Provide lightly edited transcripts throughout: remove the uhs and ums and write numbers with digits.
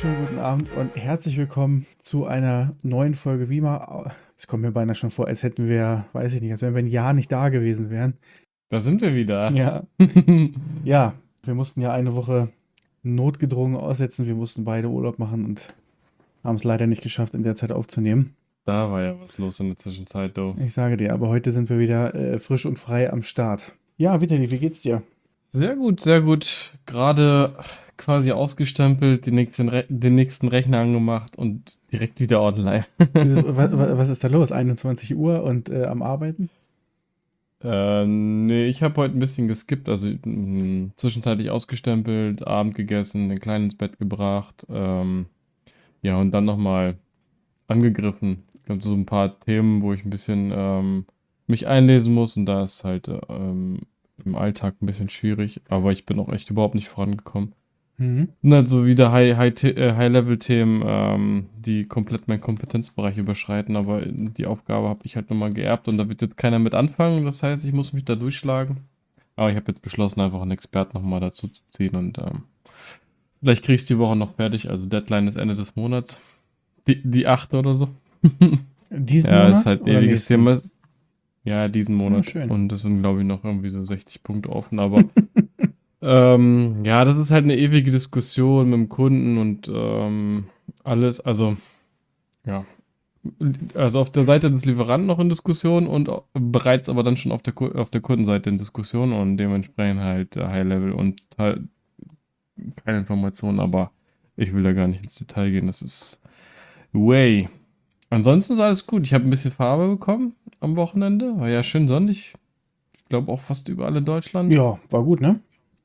wunderschönen guten Abend und herzlich willkommen zu einer neuen Folge Wima. Es kommt mir beinahe schon vor, als hätten wir, weiß ich nicht, als wenn wir ein Jahr nicht da gewesen wären. Da sind wir wieder. Ja, ja, wir mussten ja eine Woche notgedrungen aussetzen. Wir mussten beide Urlaub machen und haben es leider nicht geschafft, in der Zeit aufzunehmen. Da war ja was los in der Zwischenzeit, du. Ich sage dir, aber heute sind wir wieder frisch und frei am Start. Ja, Vitali, wie geht's dir? Sehr gut, sehr gut. Gerade quasi ausgestempelt, den nächsten Rechner angemacht und direkt wieder online. Was ist da los? 21 Uhr und am Arbeiten? Nee, ich habe heute ein bisschen geskippt, also zwischenzeitlich ausgestempelt, Abend gegessen, den Kleinen ins Bett gebracht, ja, und dann nochmal angegriffen. Ich glaube, so ein paar Themen, wo ich ein bisschen mich einlesen muss und da ist halt im Alltag ein bisschen schwierig, aber ich bin auch echt überhaupt nicht vorangekommen. Mhm. Sind halt so wieder High-Level-Themen, die komplett meinen Kompetenzbereich überschreiten, aber die Aufgabe habe ich halt nochmal geerbt und da wird jetzt keiner mit anfangen. Das heißt, ich muss mich da durchschlagen. Aber ich habe jetzt beschlossen, einfach einen Experten nochmal dazu zu ziehen und vielleicht kriege ich es die Woche noch fertig. Also Deadline ist Ende des Monats. Die 8. oder so. Diesen Ja, ist Monat halt ein oder ewiges nächsten? Thema. Ja, diesen Ja, Monat. schön. Und es sind, glaube ich, noch irgendwie so 60 Punkte offen, aber ja, das ist halt eine ewige Diskussion mit dem Kunden und alles. Also, ja. Also auf der Seite des Lieferanten noch in Diskussion und bereits aber dann schon auf der Kundenseite in Diskussion und dementsprechend halt High Level und halt keine Informationen, aber ich will da gar nicht ins Detail gehen. Das ist way. Ansonsten ist alles gut. Ich habe ein bisschen Farbe bekommen am Wochenende. War ja schön sonnig. Ich glaube auch fast überall in Deutschland. Ja, war gut, ne?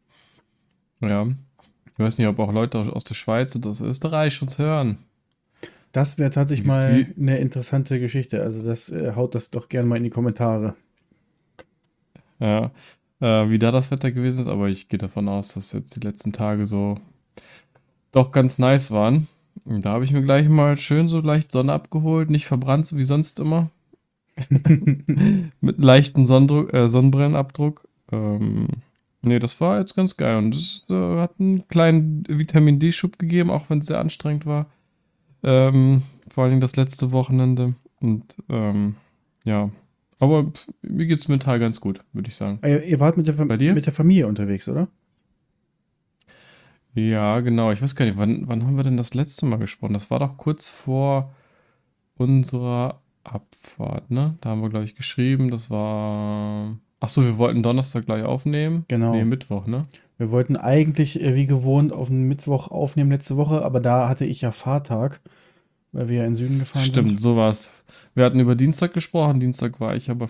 Ja. Ich weiß nicht, ob auch Leute aus der Schweiz und aus Österreich uns hören. Das wäre tatsächlich Wie ist mal wie, eine interessante Geschichte. Also das haut das doch gerne mal in die Kommentare. ja, wie da das Wetter gewesen ist, aber ich gehe davon aus, dass jetzt die letzten Tage so doch ganz nice waren. Und da habe ich mir gleich mal schön so leicht Sonne abgeholt, nicht verbrannt, so wie sonst immer. Mit leichtem Sonnenbrillenabdruck. Nee, das war jetzt ganz geil. Und es hat einen kleinen Vitamin D-Schub gegeben, auch wenn es sehr anstrengend war. Vor allen Dingen das letzte Wochenende. Und ja, aber mir geht es mental ganz gut, würde ich sagen. Ihr wart Bei dir? mit der Familie unterwegs, oder? Ja, genau. Ich weiß gar nicht, wann haben wir denn das letzte Mal gesprochen? Das war doch kurz vor unserer Abfahrt, ne? Da haben wir, glaube ich, geschrieben. Das war. Ach so, wir wollten Donnerstag gleich aufnehmen. Nee, Genau. Mittwoch, ne? Wir wollten eigentlich wie gewohnt auf den Mittwoch aufnehmen letzte Woche, aber da hatte ich ja Fahrtag, weil wir ja in den Süden gefahren sind. Stimmt, so war's. Wir hatten über Dienstag gesprochen. Dienstag war ich aber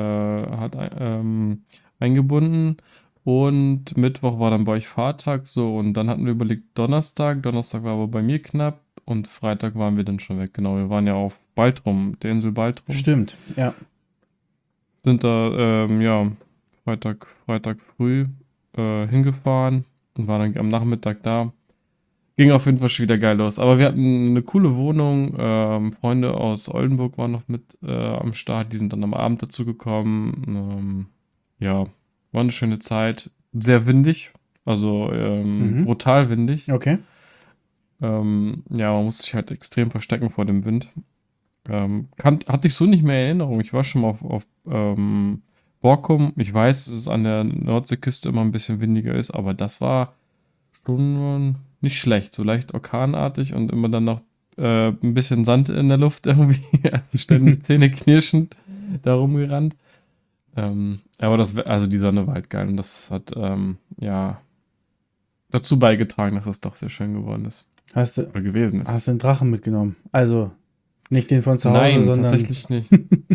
eingebunden. Und Mittwoch war dann bei euch Fahrtag, so. Und dann hatten wir überlegt Donnerstag. Donnerstag war aber bei mir knapp. Und Freitag waren wir dann schon weg. Genau, wir waren ja auf Baltrum, der Insel Baltrum. Stimmt, ja. Sind da, ja, Freitag früh hingefahren und waren dann am Nachmittag da. Ging auf jeden Fall schon wieder geil los. Aber wir hatten eine coole Wohnung. Freunde aus Oldenburg waren noch mit am Start. Die sind dann am Abend dazu gekommen. Ja, war eine schöne Zeit. Sehr windig. Also Mhm. brutal windig. Okay. Ja, man muss sich halt extrem verstecken vor dem Wind. Hatte ich so nicht mehr in Erinnerung. Ich war schon mal auf Borkum. Ich weiß, dass es an der Nordseeküste immer ein bisschen windiger ist, aber das war schon nicht schlecht. So leicht orkanartig und immer dann noch ein bisschen Sand in der Luft irgendwie. Also ständig Zähne knirschend da rumgerannt. Aber also die Sonne war halt geil und das hat ja dazu beigetragen, dass das doch sehr schön geworden ist. Hast du, Oder gewesen ist. hast du einen Drachen mitgenommen? Also nicht den von zu Hause, Nein, sondern tatsächlich nicht.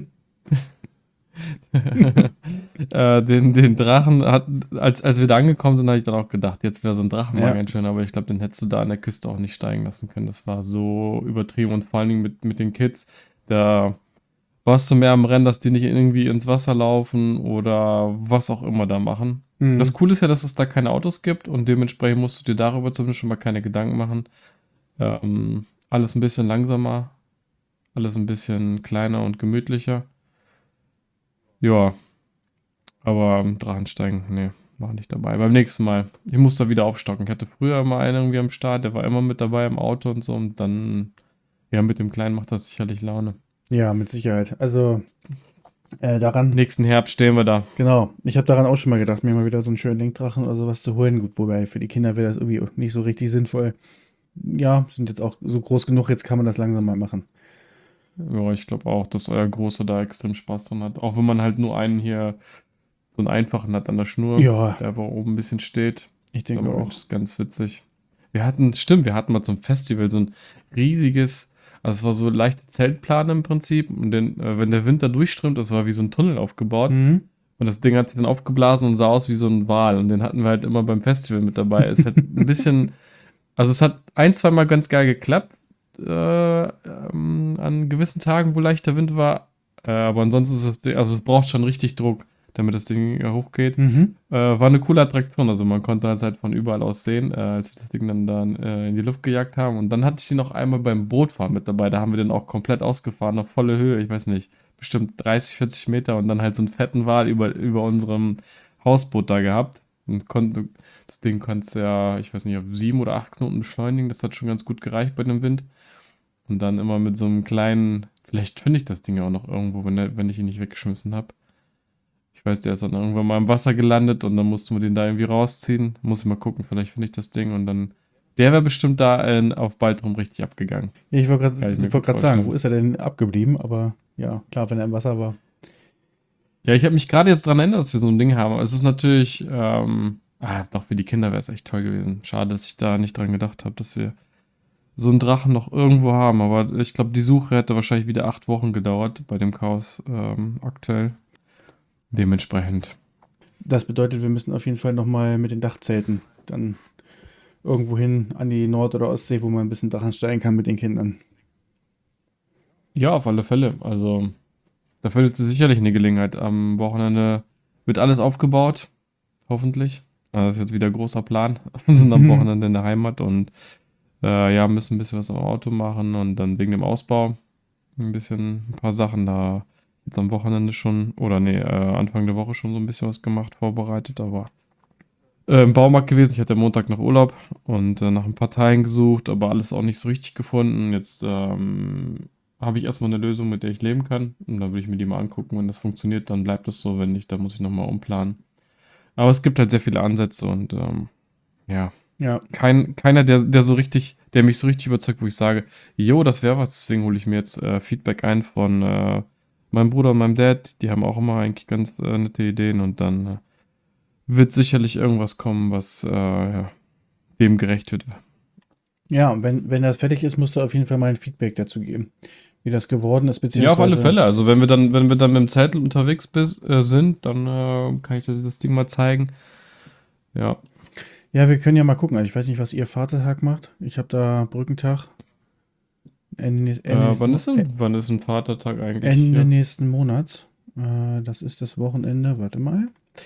Den Drachen als wir da angekommen sind, habe ich dann auch gedacht, jetzt wäre so ein Drachen mal ja. ganz schön, aber ich glaube, den hättest du da an der Küste auch nicht steigen lassen können. Das war so übertrieben und vor allen Dingen mit den Kids, da warst du mehr am Rennen, dass die nicht irgendwie ins Wasser laufen oder was auch immer da machen. Das Mhm. Coole ist ja, dass es da keine Autos gibt und dementsprechend musst du dir darüber zumindest schon mal keine Gedanken machen. Alles ein bisschen langsamer, alles ein bisschen kleiner und gemütlicher. Ja, aber Drachensteigen, nee. war nicht dabei. Beim nächsten Mal. Ich muss da wieder aufstocken. Ich hatte früher mal einen irgendwie am Start, der war immer mit dabei im Auto und so. Und dann, ja, mit dem Kleinen macht das sicherlich Laune. Ja, mit Sicherheit. Also daran, Nächsten Herbst stehen wir da. genau, ich habe daran auch schon mal gedacht, mir mal wieder so einen schönen Lenkdrachen oder sowas zu holen. Gut, wobei für die Kinder wäre das irgendwie nicht so richtig sinnvoll. Ja, sind jetzt auch so groß genug, jetzt kann man das langsam mal machen. Ja, ich glaube auch, dass euer Großer da extrem Spaß dran hat. Auch wenn man halt nur einen hier, so einen einfachen hat an der Schnur, Ja, der aber oben ein bisschen steht. ich Sag denke mal, auch. Mensch, ist ganz witzig. Wir hatten mal zum Festival so ein riesiges, also es war so leichte Zeltplane im Prinzip. Und wenn der Wind da durchströmt, das war wie so ein Tunnel aufgebaut. Mhm. Und das Ding hat sich dann aufgeblasen und sah aus wie so ein Wal. Und den hatten wir halt immer beim Festival mit dabei. Es hat ein bisschen, also es hat ein, zweimal ganz geil geklappt. An gewissen Tagen, wo leichter Wind war. Aber ansonsten ist das Ding, also es braucht schon richtig Druck, damit das Ding hochgeht. Mhm. War eine coole Attraktion, also man konnte das halt von überall aus sehen, als wir das Ding dann in die Luft gejagt haben. Und dann hatte ich sie noch einmal beim Bootfahren mit dabei. Da haben wir den auch komplett ausgefahren, auf volle Höhe, ich weiß nicht, bestimmt 30, 40 Meter und dann halt so einen fetten Wal über unserem Hausboot da gehabt. Und das Ding konntest ja, ich weiß nicht, auf 7 oder 8 Knoten beschleunigen. Das hat schon ganz gut gereicht bei dem Wind. Und dann immer mit so einem kleinen, vielleicht finde ich das Ding ja auch noch irgendwo, wenn ich ihn nicht weggeschmissen habe. Ich weiß, der ist dann irgendwann mal im Wasser gelandet und dann mussten wir den da irgendwie rausziehen. Muss ich mal gucken, vielleicht finde ich das Ding und dann. Der wäre bestimmt da auf Baltrum richtig abgegangen. Ja, ich wollte Kann ich mir wollt gut sagen, wo vorstellen. ist er denn abgeblieben? Aber ja, klar, wenn er im Wasser war. Ja, ich habe mich gerade jetzt dran erinnert, dass wir so ein Ding haben. Aber es ist natürlich, doch für die Kinder wäre es echt toll gewesen. Schade, dass ich da nicht dran gedacht habe, dass wir so einen Drachen noch irgendwo haben. Aber ich glaube, die Suche hätte wahrscheinlich wieder 8 Wochen gedauert bei dem Chaos aktuell. Dementsprechend. Das bedeutet, wir müssen auf jeden Fall nochmal mit den Dachzelten dann irgendwo hin an die Nord- oder Ostsee, wo man ein bisschen Drachen steigen kann mit den Kindern. Ja, auf alle Fälle. Also, da findet sich sicherlich eine Gelegenheit. Am Wochenende wird alles aufgebaut, hoffentlich. Das ist jetzt wieder großer Plan. Wir sind am Wochenende in der Heimat und ja, müssen ein bisschen was am Auto machen und dann wegen dem Ausbau ein paar Sachen da jetzt am Wochenende schon, oder nee, Anfang der Woche schon so ein bisschen was gemacht, vorbereitet, aber im Baumarkt gewesen. Ich hatte Montag noch Urlaub und nach ein paar Teilen gesucht, aber alles auch nicht so richtig gefunden. Jetzt habe ich erstmal eine Lösung, mit der ich leben kann. Und dann würde ich mir die mal angucken. Wenn das funktioniert, dann bleibt es so. Wenn nicht, dann muss ich nochmal umplanen. Aber es gibt halt sehr viele Ansätze und ja, Ja, keiner, der mich so richtig überzeugt, wo ich sage, jo, das wäre was. Deswegen hole ich mir jetzt Feedback ein von meinem Bruder und meinem Dad. Die haben auch immer eigentlich ganz nette Ideen und dann wird sicherlich irgendwas kommen, was ja, dem gerecht wird. ja, und wenn das fertig ist, musst du auf jeden Fall mal ein Feedback dazu geben, wie das geworden ist, Ja, auf alle beziehungsweise, Fälle. Also wenn wir dann mit dem Zettel unterwegs sind, dann kann ich dir das Ding mal zeigen. Ja. ja, wir können ja mal gucken. Also ich weiß nicht, was ihr Vatertag macht. Ich habe da Brückentag Wann ist ein Vatertag eigentlich Ende hier? nächsten Monats. Das ist das Wochenende. Warte mal.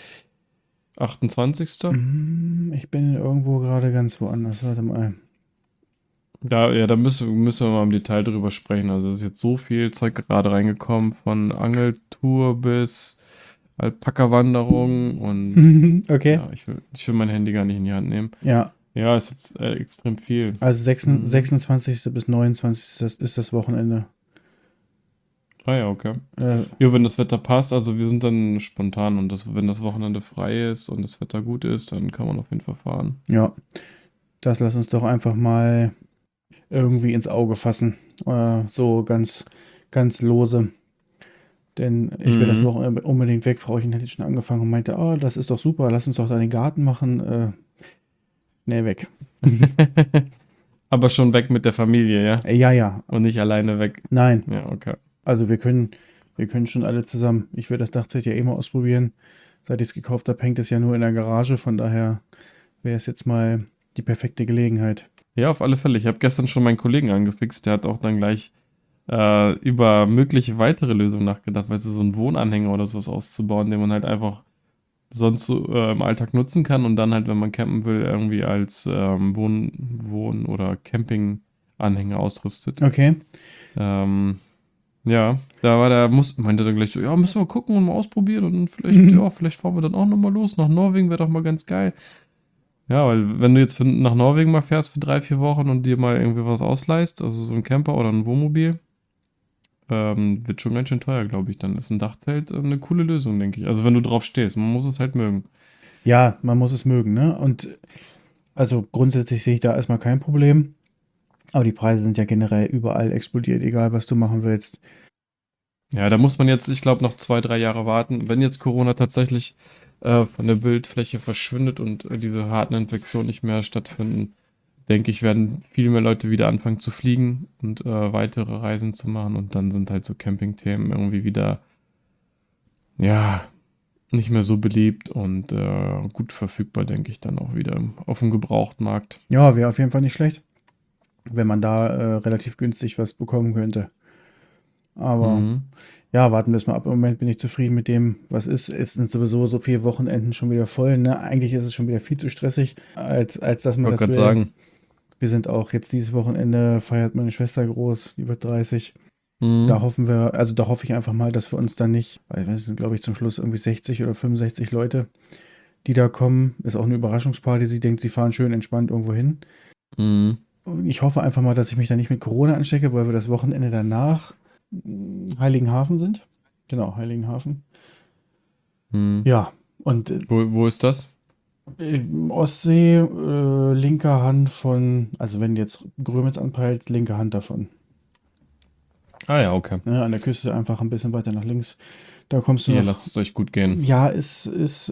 28. Ich bin irgendwo gerade ganz woanders. Warte mal. Da müssen wir mal im Detail drüber sprechen. Also es ist jetzt so viel Zeug gerade reingekommen, von Angeltour bis Alpaka-Wanderung und Okay. ja, ich will mein Handy gar nicht in die Hand nehmen. Ja, Ja, ist jetzt extrem viel. also Mhm. 26. bis 29. ist das Wochenende. Ah ja, okay. Äh, Ja, wenn das Wetter passt, also wir sind dann spontan und wenn das Wochenende frei ist und das Wetter gut ist, dann kann man auf jeden Fall fahren. ja, das lass uns doch einfach mal irgendwie ins Auge fassen. So ganz, ganz lose. Denn ich will das Mhm. Wochenende unbedingt weg. Frauchen hat jetzt schon angefangen und meinte, oh, das ist doch super, lass uns doch da den Garten machen. Nee, weg. Aber schon weg mit der Familie, ja? Ja, ja, Und nicht alleine weg. nein. Ja, okay. Also wir können schon alle zusammen. Ich will das Dachzelt ja eh mal ausprobieren. Seit ich es gekauft habe, hängt es ja nur in der Garage. Von daher wäre es jetzt mal die perfekte Gelegenheit. Ja, auf alle Fälle. Ich habe gestern schon meinen Kollegen angefixt, der hat auch dann gleich über mögliche weitere Lösungen nachgedacht, weißt du, so einen Wohnanhänger oder sowas auszubauen, den man halt einfach sonst so im Alltag nutzen kann und dann halt, wenn man campen will, irgendwie als Wohn- oder Campinganhänger ausrüstet. Okay. Ähm, Ja, meinte er gleich so, ja, müssen wir gucken und mal ausprobieren und vielleicht, Mhm. ja, vielleicht fahren wir dann auch nochmal los. Nach Norwegen wäre doch mal ganz geil. Ja, weil wenn du jetzt nach Norwegen mal fährst für 3, 4 Wochen und dir mal irgendwie was ausleihst, also so ein Camper oder ein Wohnmobil, wird schon ganz schön teuer, glaube ich. Dann ist ein Dachzelt eine coole Lösung, denke ich. Also wenn du drauf stehst, man muss es halt mögen. Ja, man muss es mögen, ne? Und also grundsätzlich sehe ich da erstmal kein Problem. Aber die Preise sind ja generell überall explodiert, egal was du machen willst. Ja, da muss man jetzt, ich glaube, noch 2, 3 Jahre warten. Wenn jetzt Corona tatsächlich von der Bildfläche verschwindet und diese harten Infektionen nicht mehr stattfinden, denke ich, werden viel mehr Leute wieder anfangen zu fliegen und weitere Reisen zu machen. Und dann sind halt so Campingthemen irgendwie wieder, ja, nicht mehr so beliebt und gut verfügbar, denke ich, dann auch wieder auf dem Gebrauchtmarkt. Ja, wäre auf jeden Fall nicht schlecht, wenn man da relativ günstig was bekommen könnte. Aber Mhm. ja, warten wir es mal ab. Im Moment bin ich zufrieden mit dem, was ist. Es sind sowieso so viele Wochenenden schon wieder voll. Ne? Eigentlich ist es schon wieder viel zu stressig, als dass Ich man wollte das gerade will. sagen. Wir sind auch jetzt dieses Wochenende, feiert meine Schwester groß, die wird 30. Da Mhm. hoffen wir, also da hoffe ich einfach mal, dass wir uns dann nicht, weil es sind, glaube ich, zum Schluss irgendwie 60 oder 65 Leute, die da kommen. Ist auch eine Überraschungsparty. Sie denkt, sie fahren schön entspannt irgendwo hin. Mhm. Ich hoffe einfach mal, dass ich mich da nicht mit Corona anstecke, weil wir das Wochenende danach Heiligenhafen sind. Genau, Heiligenhafen. Mhm. Ja, und Wo ist das? Ostsee, linker Hand von, also wenn jetzt Grömitz anpeilt, linke Hand davon. Ah ja, okay. Ne, an der Küste einfach ein bisschen weiter nach links. Da kommst du Ihr noch. lasst es euch gut gehen. Ja, es ist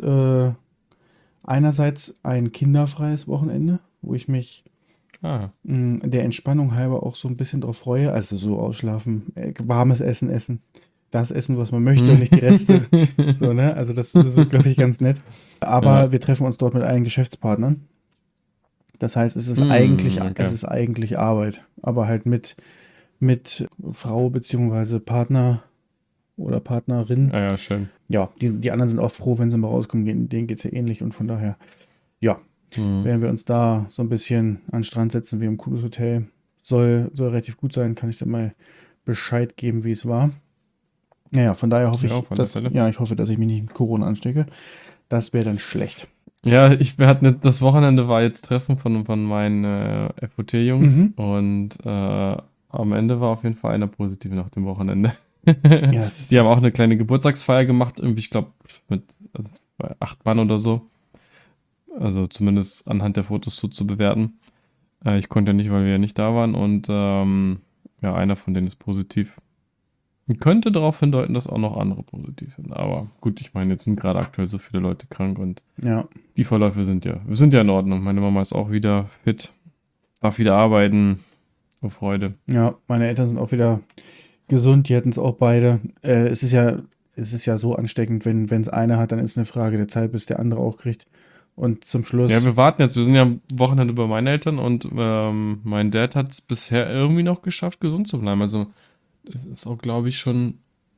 einerseits ein kinderfreies Wochenende, wo ich mich Ah. der Entspannung halber auch so ein bisschen drauf freue. Also so ausschlafen, warmes Essen essen. Das Essen, was man möchte und Hm. nicht die Reste. So, ne? Also das wird, glaube ich, ganz nett. Aber Ja. wir treffen uns dort mit allen Geschäftspartnern. Das heißt, es Okay. ist eigentlich Arbeit, aber halt mit Frau beziehungsweise Partner oder Partnerin. Ah ja, schön. Ja, die anderen sind auch froh, wenn sie mal rauskommen. Denen geht es ja ähnlich und von daher, ja, Hm. werden wir uns da so ein bisschen an den Strand setzen wie im Kubus Hotel. Soll relativ gut sein, kann ich dir mal Bescheid geben, wie es war. Naja, von daher hoffe Ja, ich, auf alle Fälle. ich hoffe, dass ich mich nicht mit Corona anstecke. Das wäre dann schlecht. Ja, wir hatten das Wochenende war jetzt Treffen von meinen FOT-Jungs Mhm. und am Ende war auf jeden Fall einer positiv nach dem Wochenende. Ja, Die haben auch eine kleine Geburtstagsfeier gemacht, irgendwie, ich glaube, mit also, bei 8 Mann oder so. Also zumindest anhand der Fotos so zu bewerten. Ich konnte ja nicht, weil wir ja nicht da waren und ja, einer von denen ist positiv. Könnte darauf hindeuten, dass auch noch andere positiv sind. Aber gut, ich meine, jetzt sind gerade aktuell so viele Leute krank und ja, die Verläufe wir sind ja in Ordnung. Meine Mama ist auch wieder fit, darf wieder arbeiten. Oh Freude. ja, meine Eltern sind auch wieder gesund, die hatten es auch beide. Es ist ja so ansteckend, wenn es einer hat, dann ist es eine Frage der Zeit, bis der andere auch kriegt. Und zum Ja, Schluss, wir warten jetzt. Wir sind ja am Wochenende bei meinen Eltern und mein Dad hat es bisher irgendwie noch geschafft, gesund zu bleiben. Also es ist auch, glaube ich, schon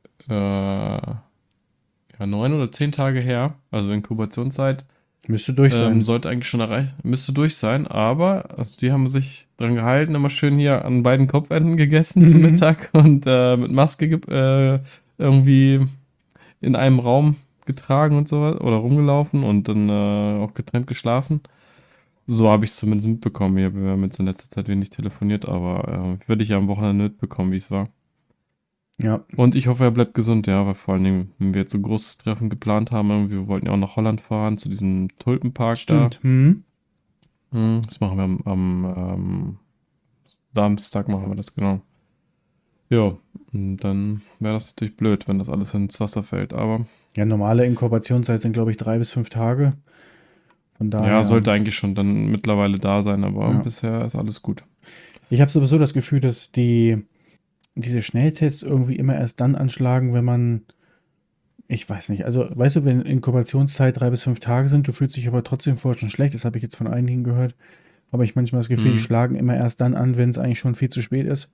ja, 9 oder 10 Tage her. Also Inkubationszeit. müsste durch sein. Sollte eigentlich schon erreicht, müsste durch sein, aber also die haben sich dran gehalten, immer schön hier an beiden Kopfenden gegessen zu Mhm. Mittag und mit Maske irgendwie in einem Raum getragen und so was oder rumgelaufen und dann auch getrennt geschlafen. So habe ich es zumindest mitbekommen. Wir haben jetzt in letzter Zeit wenig telefoniert, aber werde ich ja am Wochenende mitbekommen, wie es war. Ja, Und ich hoffe, er bleibt gesund, ja, weil vor allen Dingen, wenn wir jetzt so ein großes Treffen geplant haben, irgendwie, wir wollten ja auch nach Holland fahren, zu diesem Tulpenpark da. stimmt. Mhm. Das machen wir am Samstag, machen wir das, genau. Ja, und dann wäre das natürlich blöd, wenn das alles ins Wasser fällt. Aber Ja, normale Inkubationszeit sind, glaube ich, 3 bis 5 Tage. Von ja, daher, sollte eigentlich schon dann mittlerweile da sein, aber ja. bisher ist alles gut. Ich habe sowieso das Gefühl, dass diese Schnelltests irgendwie immer erst dann anschlagen, wenn man, ich weiß nicht, also weißt du, wenn Inkubationszeit 3 bis 5 Tage sind, du fühlst dich aber trotzdem vorher schon schlecht, das habe ich jetzt von einigen gehört, habe ich manchmal das Gefühl, die Hm. schlagen immer erst dann an, wenn es eigentlich schon viel zu spät ist.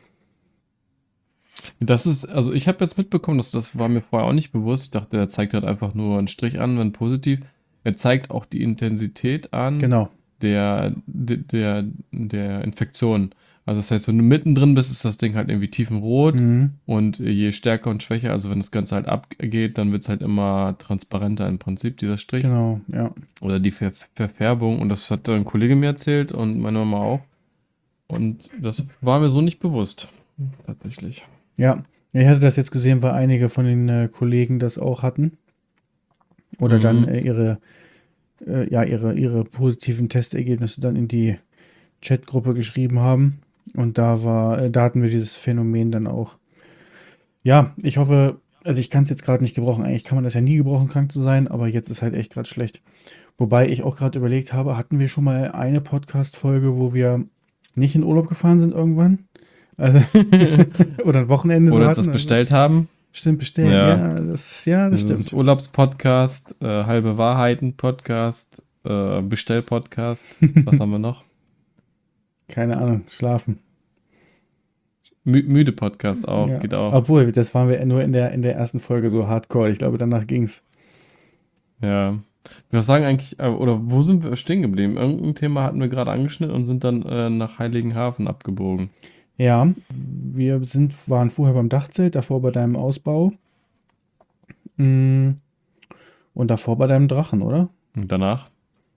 Das ist, also ich habe jetzt mitbekommen, das war mir vorher auch nicht bewusst. Ich dachte, er zeigt halt einfach nur einen Strich an, wenn positiv. Er zeigt auch die Intensität an Genau. der Infektion. Also das heißt, wenn du mittendrin bist, ist das Ding halt irgendwie tiefenrot Mhm. und je stärker und schwächer, also wenn das Ganze halt abgeht, dann wird es halt immer transparenter im Prinzip, dieser Strich. Genau, ja. Oder die Verfärbung. Und das hat ein Kollege mir erzählt und meine Mama auch. Und das war mir so nicht bewusst. Tatsächlich. Ja, ich hatte das jetzt gesehen, weil einige von den Kollegen das auch hatten. Oder dann Mhm. ihre positiven Testergebnisse dann in die Chatgruppe geschrieben haben. Und da hatten wir dieses Phänomen dann auch. Ja, ich hoffe, also ich kann es jetzt gerade nicht gebrauchen. Eigentlich kann man das ja nie gebrauchen, krank zu sein, aber jetzt ist halt echt gerade schlecht. Wobei ich auch gerade überlegt habe, hatten wir schon mal eine Podcast-Folge, wo wir nicht in Urlaub gefahren sind irgendwann? Also, oder ein Wochenende so Oder hatten. etwas Also, bestellt haben. stimmt, bestellen. Ja. Ja, das Das ist stimmt. Urlaubspodcast, halbe Wahrheiten-Podcast, Bestell-Podcast. Was haben wir noch? Keine Ahnung, schlafen. Müde Podcast auch, Ja. geht auch. Obwohl, das waren wir nur in der ersten Folge so hardcore. Ich glaube, danach ging's. Ja. Wir sagen eigentlich, oder wo sind wir stehen geblieben? Irgendein Thema hatten wir gerade angeschnitten und sind dann nach Heiligenhafen abgebogen. Ja, waren vorher beim Dachzelt, davor bei deinem Ausbau. Mm, Und davor bei deinem Drachen, oder? Und danach?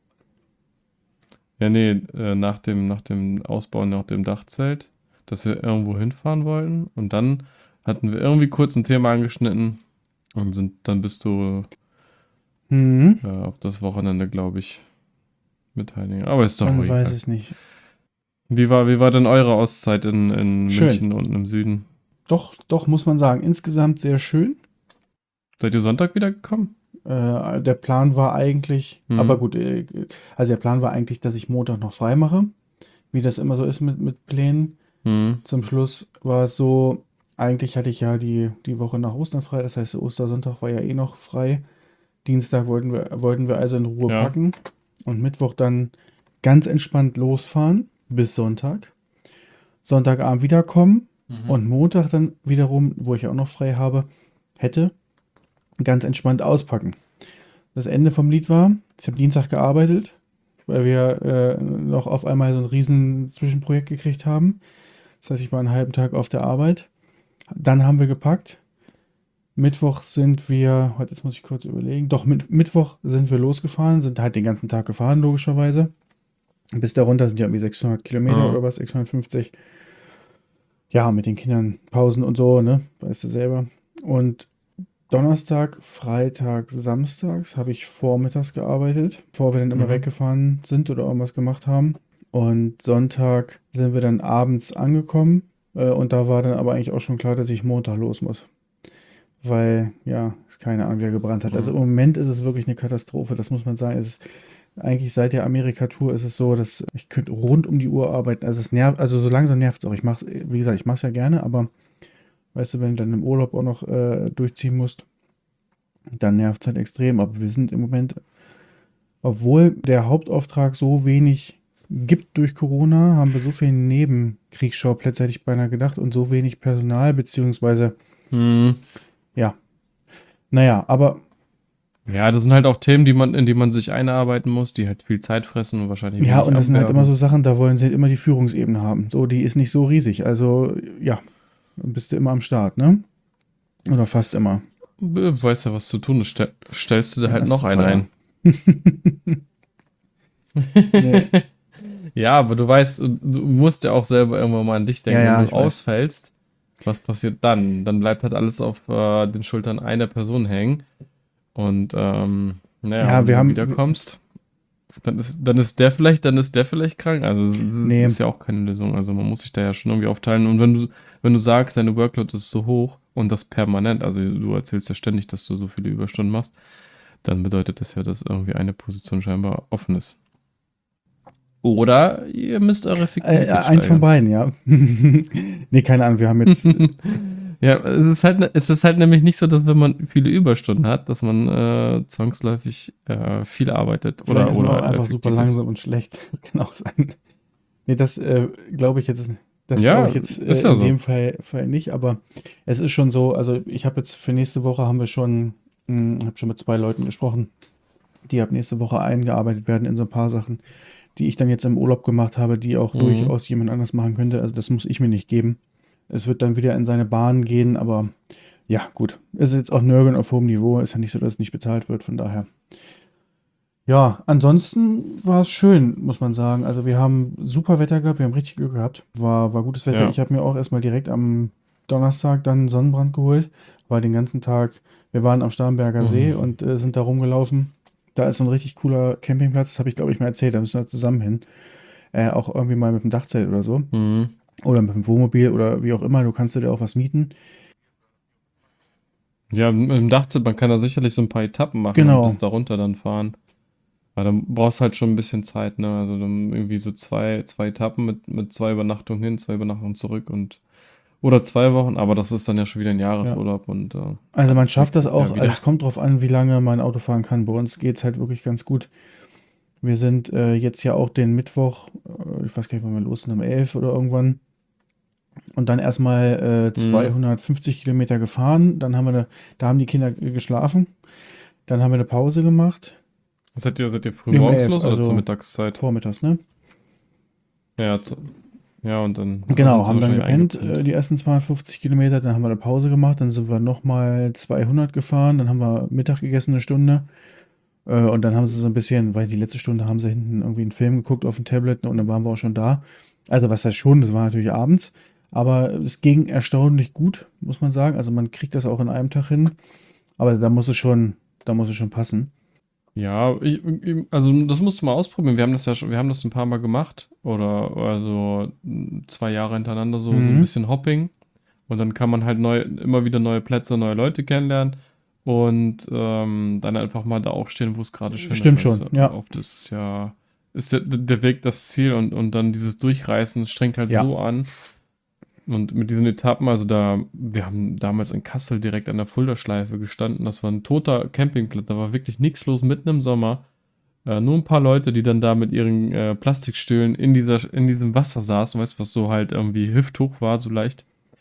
Ja, nee, nach dem Ausbau nach dem Dachzelt, dass wir irgendwo hinfahren wollten. Und dann hatten wir irgendwie kurz ein Thema angeschnitten und dann bist du Mhm. auf das Wochenende, glaube ich, mit Heiligen. Aber ist doch auch Dann weiß egal. ich nicht. Wie war denn eure Auszeit in Schön. München unten im Süden? Doch, muss man sagen. Insgesamt sehr schön. Seid ihr Sonntag wiedergekommen? Der Plan war eigentlich, aber Mhm. gut, also der Plan war eigentlich, dass ich Montag noch frei mache, wie das immer so ist mit Plänen. Mhm. Zum Schluss war es so, eigentlich hatte ich ja die Woche nach Ostern frei, das heißt, Ostersonntag war ja eh noch frei. Dienstag wollten wir also in Ruhe Ja. packen und Mittwoch dann ganz entspannt losfahren bis Sonntag. Sonntagabend wiederkommen Mhm. und Montag dann wiederum, wo ich auch noch frei hätte, ganz entspannt auspacken. Das Ende vom Lied war, ich habe Dienstag gearbeitet, weil wir noch auf einmal so ein riesen Zwischenprojekt gekriegt haben. Das heißt, ich war einen halben Tag auf der Arbeit. Dann haben wir gepackt. Mittwoch sind wir, heute jetzt muss ich kurz überlegen, doch Mittwoch sind wir losgefahren, sind halt den ganzen Tag gefahren, logischerweise. Bis darunter sind ja irgendwie 600 Kilometer Ja. oder was, 650. Ja, mit den Kindern Pausen und so, ne, weißt du selber. Und Donnerstag, Freitag, Samstags habe ich vormittags gearbeitet, bevor wir dann immer Mhm. weggefahren sind oder irgendwas gemacht haben. Und Sonntag sind wir dann abends angekommen. Und da war dann aber eigentlich auch schon klar, dass ich Montag los muss. Weil, ja, ist keine Ahnung, wer gebrannt hat. Also Mhm. im Moment ist es wirklich eine Katastrophe, das muss man sagen. Es ist eigentlich seit der Amerika-Tour ist es so, dass ich könnte rund um die Uhr arbeiten. Also es nervt, also so langsam nervt es auch. Wie gesagt, ich mache es ja gerne, aber weißt du, wenn du dann im Urlaub auch noch durchziehen musst, dann nervt es halt extrem. Aber wir sind im Moment, obwohl der Hauptauftrag so wenig gibt durch Corona, haben wir so viele Nebenkriegsschauplätze, hätte ich beinahe gedacht, und so wenig Personal, beziehungsweise, Mhm. ja, naja, aber Ja, das sind halt auch Themen, in die man sich einarbeiten muss, die halt viel Zeit fressen und wahrscheinlich ja, wenig und das sind halt immer so abwerfen. Sachen, da wollen sie halt immer die Führungsebene haben. So, die ist nicht so riesig. Also, ja, dann bist du immer am Start, ne? Oder fast immer. Weißt ja, was zu tun ist. Stellst du dir Ja, halt das ist noch zu einen teuer. ein. Nee. Ja, aber du weißt, du musst ja auch selber irgendwann mal an dich Ja, denken. Wenn ja, du ich weiß. ausfällst, was passiert dann? Dann bleibt halt alles auf den Schultern einer Person hängen. Und naja, Ja, wenn du wir dann haben. wiederkommst, dann ist der vielleicht krank. Also das Nee, ist ja auch keine Lösung. Also man muss sich da ja schon irgendwie aufteilen. Und wenn du sagst, deine Workload ist so hoch und das permanent, also du erzählst ja ständig, dass du so viele Überstunden machst, dann bedeutet das ja, dass irgendwie eine Position scheinbar offen ist. Oder ihr müsst eure Effektivität eins von steigern. beiden, ja. Nee, keine Ahnung, wir haben jetzt. Ja, es ist halt nämlich nicht so, dass wenn man viele Überstunden hat, dass man zwangsläufig viel arbeitet Vielleicht ist man auch oder einfach super effektiv ist. langsam und schlecht. Kann auch sein. Nee, das glaube ich jetzt. Das glaube Ja, ich jetzt ist ja in so. dem Fall nicht, aber es ist schon so, also ich habe jetzt für nächste Woche haben wir schon, habe schon mit 2 Leuten gesprochen, die ab nächste Woche eingearbeitet werden in so ein paar Sachen. die ich dann jetzt im Urlaub gemacht habe, die auch durchaus jemand anders machen könnte. Also das muss ich mir nicht geben. Es wird dann wieder in seine Bahn gehen, aber ja, gut. Es ist jetzt auch Nörgeln auf hohem Niveau. Ist ja nicht so, dass es nicht bezahlt wird, von daher. Ja, ansonsten war es schön, muss man sagen. Also wir haben super Wetter gehabt, wir haben richtig Glück gehabt. War gutes Wetter. Ja. Ich habe mir auch erstmal direkt am Donnerstag dann einen Sonnenbrand geholt. War den ganzen Tag, wir waren am Starnberger See Mhm. und sind da rumgelaufen. Da ist so ein richtig cooler Campingplatz, das habe ich glaube ich mal erzählt, da müssen wir zusammen hin. Auch irgendwie mal mit dem Dachzelt oder so. Mhm. Oder mit dem Wohnmobil oder wie auch immer, du kannst dir auch was mieten. Ja, im Dachzelt, man kann da sicherlich so ein paar Etappen machen und Genau, bis darunter dann fahren. Aber dann brauchst du halt schon ein bisschen Zeit, ne? Also dann irgendwie so zwei Etappen mit 2 Übernachtungen hin, 2 Übernachtungen zurück und oder 2 Wochen, aber das ist dann ja schon wieder ein ja. Jahresurlaub und Also dann man schafft schlägt das sich auch, ja also wieder. es kommt drauf an, wie lange man Auto fahren kann. Bei uns geht es halt wirklich ganz gut. Wir sind jetzt ja auch den Mittwoch, ich weiß gar nicht, wann wir los sind, um 11 oder irgendwann. Und dann erstmal Mhm. 250 Kilometer gefahren. Da haben die Kinder geschlafen. Dann haben wir eine Pause gemacht. Seid ihr früh Nee, um morgens 11, los oder zur also Mittagszeit? vormittags, ne? Ja, ja, und dann sind Genau, sie haben dann wahrscheinlich gepennt, eingepennt. die ersten 250 Kilometer. Dann haben wir eine Pause gemacht. Dann sind wir nochmal 200 gefahren. Dann haben wir Mittag gegessen, eine Stunde. Und dann haben sie so ein bisschen, weil die letzte Stunde haben sie hinten irgendwie einen Film geguckt auf dem Tablet und dann waren wir auch schon da. Also was heißt schon, das war natürlich abends, aber es ging erstaunlich gut, muss man sagen. Also man kriegt das auch in einem Tag hin, aber da muss es schon passen. Ja, also das musst du mal ausprobieren. Wir haben das ja schon, wir haben das ein paar Mal gemacht. Oder also 2 Jahre hintereinander so ein Mhm. bisschen Hopping. Und dann kann man halt immer wieder neue Plätze, neue Leute kennenlernen. Und dann einfach mal da auch stehen, wo es gerade schön ist. Stimmt Weißt schon, du, ja. oft ist ja, ist der Weg das Ziel und dann dieses Durchreißen strengt halt Ja, so an. Und mit diesen Etappen, also wir haben damals in Kassel direkt an der Fulda-Schleife gestanden. Das war ein toter Campingplatz, da war wirklich nichts los mitten im Sommer. Nur ein paar Leute, die dann da mit ihren Plastikstühlen in diesem Wasser saßen, weißt du, was so halt irgendwie hüfthoch war, so leicht.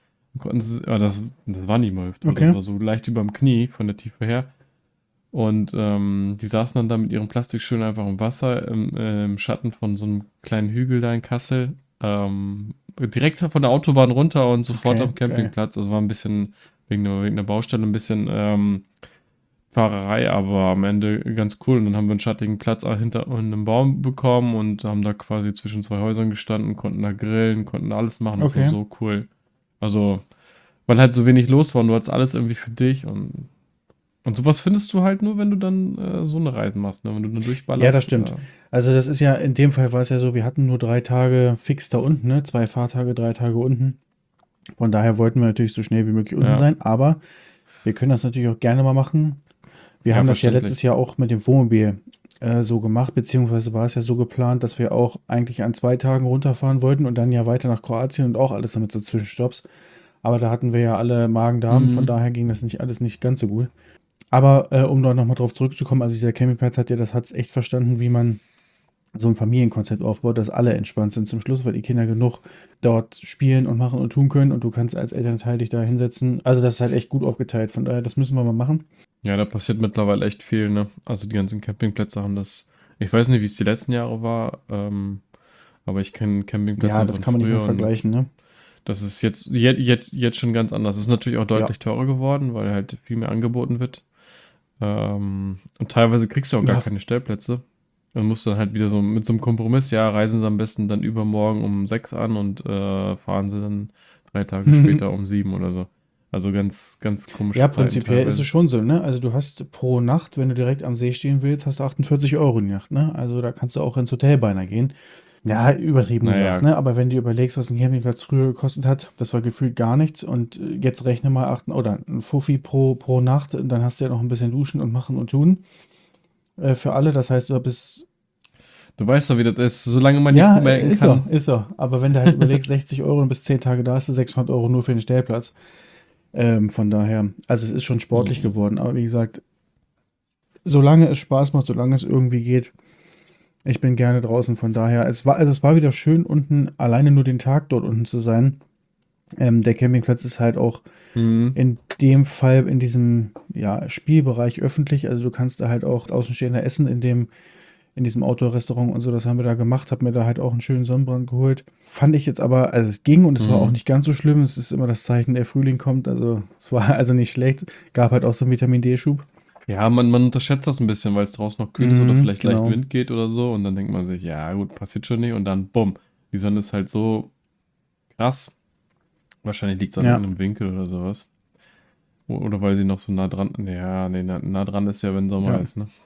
Das war nicht mal hüfthoch, das okay. war so leicht über dem Knie von der Tiefe her. Und die saßen dann da mit ihren Plastikstühlen einfach im Wasser, im Schatten von so einem kleinen Hügel da in Kassel. Direkt von der Autobahn runter und sofort Okay, am geil. Campingplatz. Also war ein bisschen wegen der Baustelle ein bisschen Fahrerei, aber am Ende ganz cool. Und dann haben wir einen schattigen Platz hinter einem Baum bekommen und haben da quasi zwischen 2 Häusern gestanden, konnten da grillen, konnten da alles machen. Das war Okay. so cool. Also, weil halt so wenig los war und du hattest alles irgendwie für dich und sowas findest du halt nur, wenn du dann so eine Reise machst, ne? Wenn du dann Ja, das durchballerst. stimmt. Also das ist ja, in dem Fall war es ja so, wir hatten nur 3 Tage fix da unten, ne? 2 Fahrtage, 3 Tage unten. Von daher wollten wir natürlich so schnell wie möglich unten Ja, sein, aber wir können das natürlich auch gerne mal machen. Wir ja, haben das ja letztes verständlich. Jahr auch mit dem Wohnmobil so gemacht, beziehungsweise war es ja so geplant, dass wir auch eigentlich an 2 Tagen runterfahren wollten und dann ja weiter nach Kroatien und auch alles damit so Zwischenstopps. Aber da hatten wir ja alle Magen-Darm, von Mhm. daher ging das nicht alles nicht ganz so gut. Aber um da nochmal drauf zurückzukommen, also dieser Campingplatz hat es echt verstanden, wie man so ein Familienkonzept aufbaut, dass alle entspannt sind zum Schluss, weil die Kinder genug dort spielen und machen und tun können und du kannst als Elternteil dich da hinsetzen. Also das ist halt echt gut aufgeteilt. Von daher, das müssen wir mal machen. Ja, da passiert mittlerweile echt viel, ne? Also die ganzen Campingplätze haben das. Ich weiß nicht, wie es die letzten Jahre war, aber ich kenne Ja, Campingplätze das von kann man nicht mehr früher und vergleichen, ne? das ist jetzt schon ganz anders. Es ist natürlich auch Ja. deutlich teurer geworden, weil halt viel mehr angeboten wird. Und teilweise kriegst du auch gar Ja, keine Stellplätze. Dann musst du dann halt wieder so mit so einem Kompromiss, ja, reisen sie am besten dann übermorgen um 6 an und fahren sie dann 3 Tage später um 7 oder so. Also ganz, ganz ja, komische Zeiten prinzipiell ist es teilweise. schon so, ne? Also du hast pro Nacht, wenn du direkt am See stehen willst, hast du 48 Euro die Nacht, ne? Also da kannst du auch ins Hotel beinahe gehen. Ja, übertrieben gesagt, Naja, ne? Aber wenn du überlegst, was ein Campingplatz früher gekostet hat, das war gefühlt gar nichts. Und jetzt rechne mal oder ein Fuffi pro Nacht, und dann hast du ja noch ein bisschen Duschen und Machen und Tun für alle. Das heißt, du bist, du weißt doch, wie das ist, solange man die ja, Kuh melken ist so, kann. ist so. Aber wenn du halt überlegst, 60 Euro und bist 10 Tage da, hast du 600 Euro nur für den Stellplatz. Von daher, also es ist schon sportlich Hm. geworden. Aber wie gesagt, solange es Spaß macht, solange es irgendwie geht, ich bin gerne draußen. Von daher, es war wieder schön, unten alleine nur den Tag dort unten zu sein. Der Campingplatz ist halt auch Hm. in dem Fall in diesem ja, Spielbereich öffentlich. Also du kannst da halt auch als Außenstehender essen in diesem Outdoor-Restaurant und so, das haben wir da gemacht, habe mir da halt auch einen schönen Sonnenbrand geholt. Fand ich jetzt aber, also es ging und es war auch Mhm. nicht ganz so schlimm. Es ist immer das Zeichen, der Frühling kommt. Also es war also nicht schlecht. Gab halt auch so einen Vitamin D-Schub. Ja, man unterschätzt das ein bisschen, weil es draußen noch kühl ist oder Mhm, vielleicht leicht genau. Wind geht oder so. Und dann denkt man sich, ja gut, passiert schon nicht. Und dann, bumm, die Sonne ist halt so krass. Wahrscheinlich liegt es an Ja, irgendeinem Winkel oder sowas. Oder weil sie noch so nah dran. Ja, nee, nah dran ist ja, wenn Sommer ja, ist, ne?